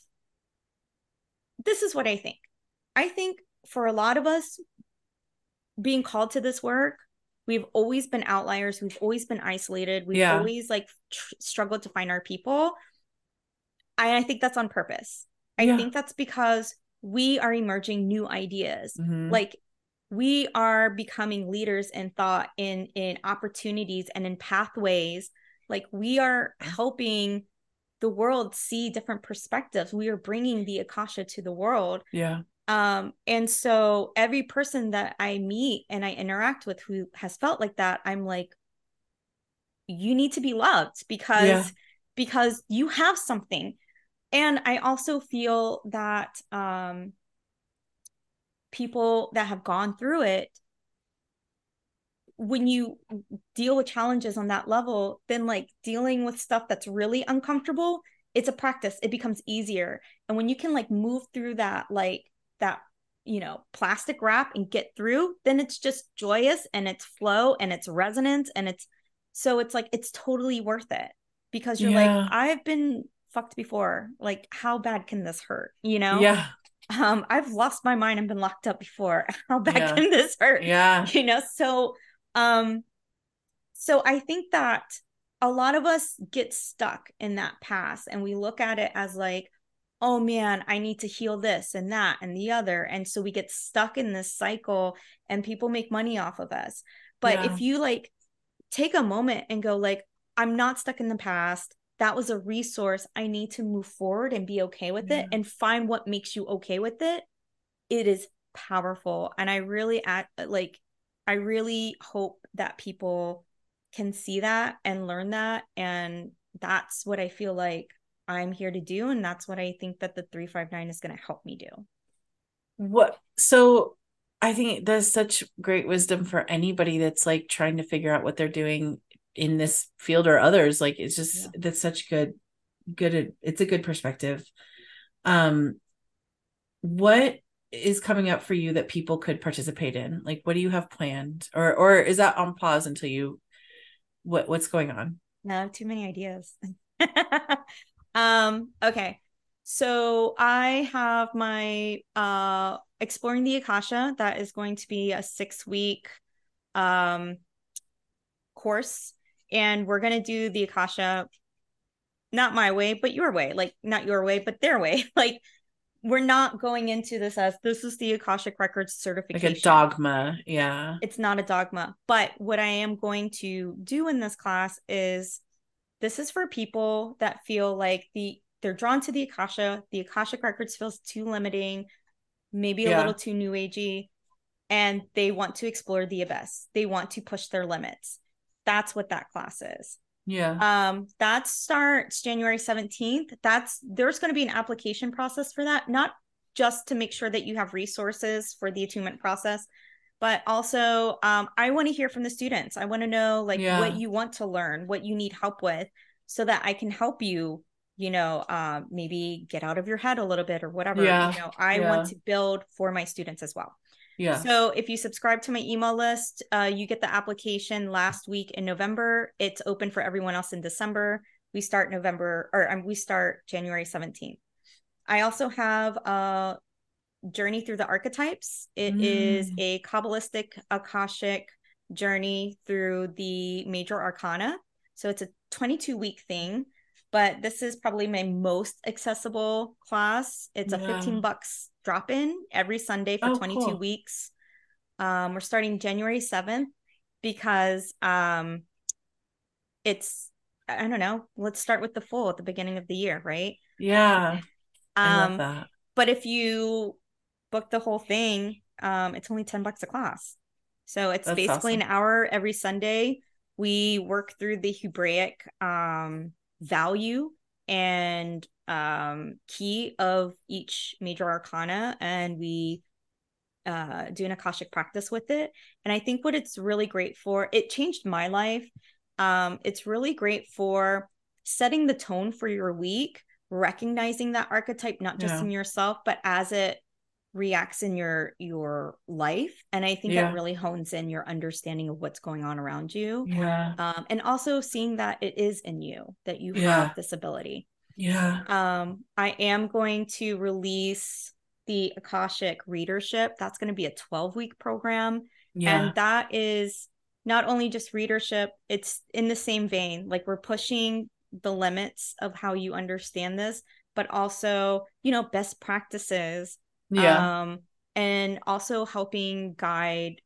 this is what I think for a lot of us being called to this work, we've always been outliers, we've always been isolated, we've Yeah. always like struggled to find our people. I think that's on purpose. I Yeah. think that's because we are emerging new ideas. Mm-hmm. Like we are becoming leaders in thought, in opportunities and in pathways. Like we are helping the world see different perspectives. We are bringing the Akasha to the world. Yeah. And so every person that I meet and I interact with who has felt like that, I'm like, you need to be loved Yeah. because you have something. And I also feel that people that have gone through it when you deal with challenges on that level, then like dealing with stuff that's really uncomfortable, it's a practice. It becomes easier. And when you can like move through that, like that, plastic wrap and get through, then it's just joyous and it's flow and it's resonance. And it's like, it's totally worth it because you're like, Yeah. I've been fucked before. Like, how bad can this hurt? Yeah. I've lost my mind and been locked up before. How bad Yeah. can this hurt? Yeah. Um, so I think that a lot of us get stuck in that past and we look at it as like, oh man, I need to heal this and that and the other. And so we get stuck in this cycle and people make money off of us. But Yeah. if you like take a moment and go like, I'm not stuck in the past. That was a resource. I need to move forward and be okay with it Yeah. and find what makes you okay with it. It is powerful. And I really hope that people can see that and learn that. And that's what I feel like I'm here to do. And that's what I think that the 359 is going to help me do. So I think that's such great wisdom for anybody that's like trying to figure out what they're doing in this field or others. Like it's just Yeah. that's such good it's a good perspective. Um what is coming up for you that people could participate in? Like what do you have planned? Or is that on pause until you what's going on? No, too many ideas. Okay. So I have my exploring the Akasha. That is going to be a 6-week um course. And we're gonna do the Akasha not my way, but your way. Like not your way, but their way. Like we're not going into this as this is the Akashic Records Like a certification. dogma. Yeah. It's not a dogma. But what I am going to do in this class is this is for people that feel like they're drawn to the Akasha. The Akashic Records feels too limiting, maybe a little Yeah. too new agey, and they want to explore the abyss. They want to push their limits. That's what that class is. Yeah. That starts January 17th. There's going to be an application process for that, not just to make sure that you have resources for the attunement process, but also I want to hear from the students. I want to know like what Yeah. you want to learn, what you need help with, so that I can help you, maybe get out of your head a little bit or whatever. Yeah. I want Yeah. to build for my students as well. Yeah. So if you subscribe to my email list, you get the application last week in November. It's open for everyone else in December. We start January 17th. I also have a journey through the archetypes. It is Mm. a Kabbalistic Akashic journey through the major arcana. So it's a 22-week thing, but this is probably my most accessible class. It's a Yeah. $15 drop in every Sunday for Oh, 22 cool. weeks. We're starting January 7th because it's, I don't know, let's start with the full at the beginning of the year, right? Yeah. I love Um, that. but if you book the whole thing, it's only $10 a class. So it's That's basically an awesome. hour every Sunday. We work through the Hebraic value and key of each major arcana, and we do an Akashic practice with it. And I think what it's really great for, it changed my life. It's really great for setting the tone for your week, recognizing that archetype, not just Yeah. in yourself, but as it reacts in your life. And I think that Yeah. really hones in your understanding of what's going on around you. Yeah. And also seeing that it is in you, that you have Yeah. this ability. Yeah. I am going to release the Akashic readership. That's going to be a 12-week program. Yeah. And that is not only just readership, it's in the same vein. Like we're pushing the limits of how you understand this, but also, best practices. Yeah. Um, and also helping guide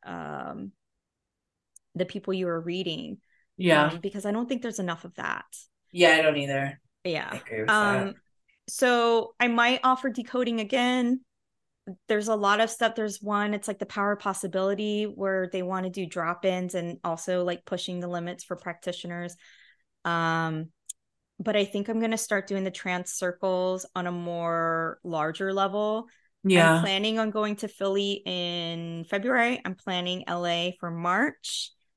the people you are reading. Yeah. Because I don't think there's enough of that. Yeah, I don't either. I Yeah. agree with that. So I might offer decoding again. There's a lot of stuff. There's one, it's like the power of possibility where they want to do drop-ins and also like pushing the limits for practitioners. Um, but I think I'm going to start doing the trance circles on a more larger level. I'm Yeah. planning on going to Philly in February. I'm planning LA for March.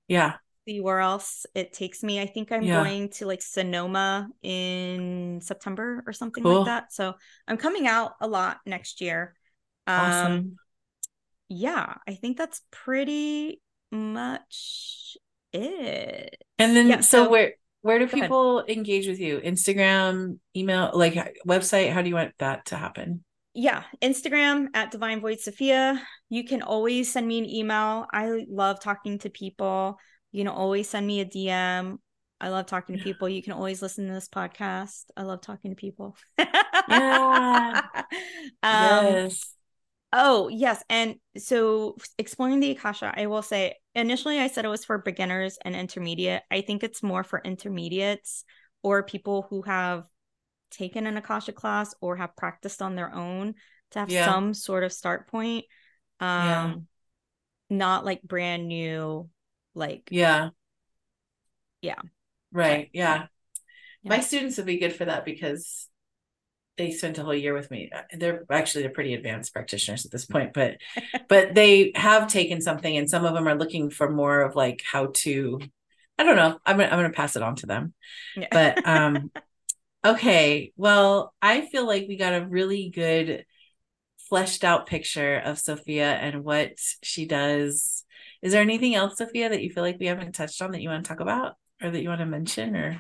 Yeah. See where else it takes me. I think I'm Yeah. going to like Sonoma in September or something like Cool. that. So I'm coming out a lot next year. Um, Awesome. yeah, I think that's pretty much it. And then, Yeah, so so where do go ahead. people engage with you? Instagram, email, like website? How do you want that to happen? Yeah, Instagram at Divine Void Sophia. You can always send me an email. I love talking to people. You can always send me a DM. I love talking to Yeah. people. You can always listen to this podcast. I love talking to people. Yeah. um, Yes. oh, yes. And so exploring the Akasha, I will say initially I said it was for beginners and intermediate. I think it's more for intermediates or people who have taken an Akasha class or have practiced on their own to have Yeah. some sort of start point. Yeah. Um, not like brand new, like, Yeah. yeah. But Right. yeah, Yeah. yeah. My students would be good for that because they spent a whole year with me. They're pretty advanced practitioners at this point, but they have taken something, and some of them are looking for more of like how to. I don't know. I'm gonna pass it on to them. Yeah. But okay. Well, I feel like we got a really good fleshed out picture of Sophia and what she does. Is there anything else, Sophia, that you feel like we haven't touched on that you want to talk about or that you want to mention or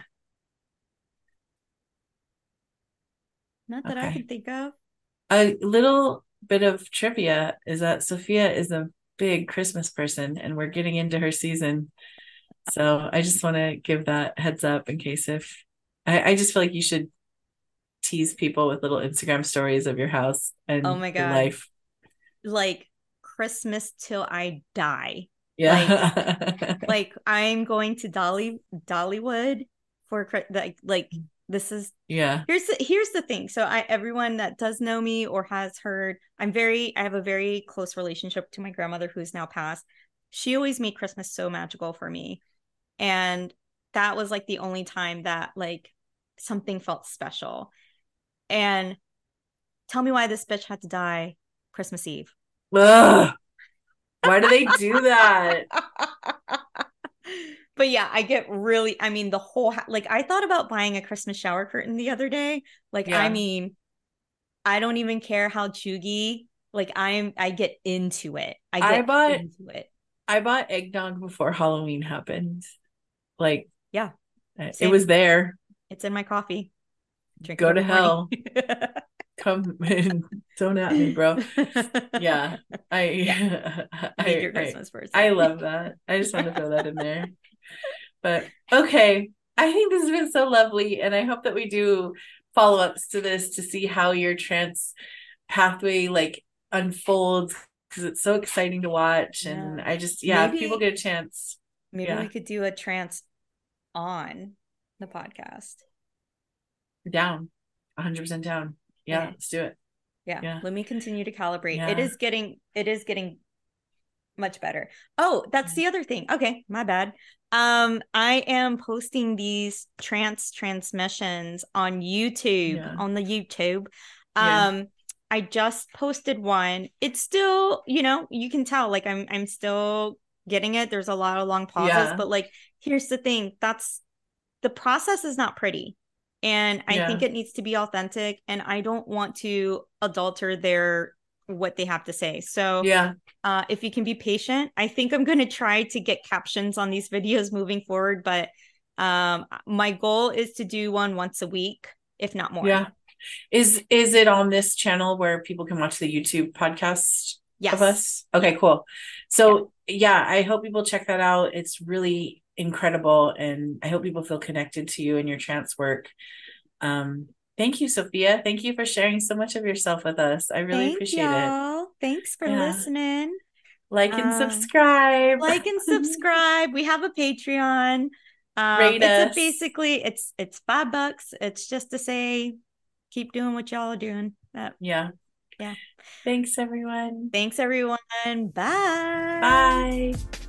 Not that I can okay. think of. A little bit of trivia is that Sophia is a big Christmas person and we're getting into her season. So I just want to give that heads up in case if I just feel like you should tease people with little Instagram stories of your house Oh and my your God. life. Like Christmas till I die. Like, Yeah. I'm going to Dollywood for like this is Yeah. here's the thing. So I everyone that does know me or has heard, I have a very close relationship to my grandmother who's now passed. She always made Christmas so magical for me. And that was like the only time that like something felt special. And tell me why this bitch had to die Christmas Eve. Ugh, why do they do that? But yeah, I get really, I mean, the whole, like, I thought about buying a Christmas shower curtain the other day. Like, I Yeah. mean, I don't even care how chuggy, like, I get into it. I I get bought into it. I bought eggnog before Halloween happened. Like Yeah, it was same. there. It's in my coffee. Drink it Go to every morning. hell. Come and don't at me, bro. Yeah. Yeah, I major I Christmas I person. love that. I just want to throw that in there. But okay. I think this has been so lovely. And I hope that we do follow-ups to this to see how your trans pathway like unfolds because it's so exciting to watch. And Yeah. I just, yeah, if people Maybe get a chance, maybe we yeah, could do a trance on the podcast. down. 100% down. Yeah, Okay. let's do it. Yeah. Yeah. Let me continue to calibrate. Yeah. It is getting much better. Oh, that's the other thing. Okay, my bad. I am posting these transmissions on YouTube, Yeah. on the YouTube. Yeah. Um, I just posted one. It's still, you can tell like I'm still getting it. There's a lot of long pauses, Yeah. but like here's the thing. That's the process is not pretty. And I think Yeah. it needs to be authentic and I don't want to adulter their what they have to say. So Yeah. if you can be patient, I think I'm going to try to get captions on these videos moving forward. But my goal is to do one once a week, if not more. Yeah. Is it on this channel where people can watch the YouTube podcast of Yes. us? Yeah. Okay, cool. Yeah. So yeah, I hope people check that out. It's really incredible and I hope people feel connected to you and your trance work. Thank you, Sophia. Thank you for sharing so much of yourself with us. I really Thank appreciate it. y'all. Thanks for Yeah. listening. Like and Um, subscribe. like and subscribe. We have a Patreon. Rate It's a us. basically it's $5. It's just to say keep doing what y'all are doing. Yeah. Yeah. Thanks, everyone. Thanks everyone. Bye. Bye.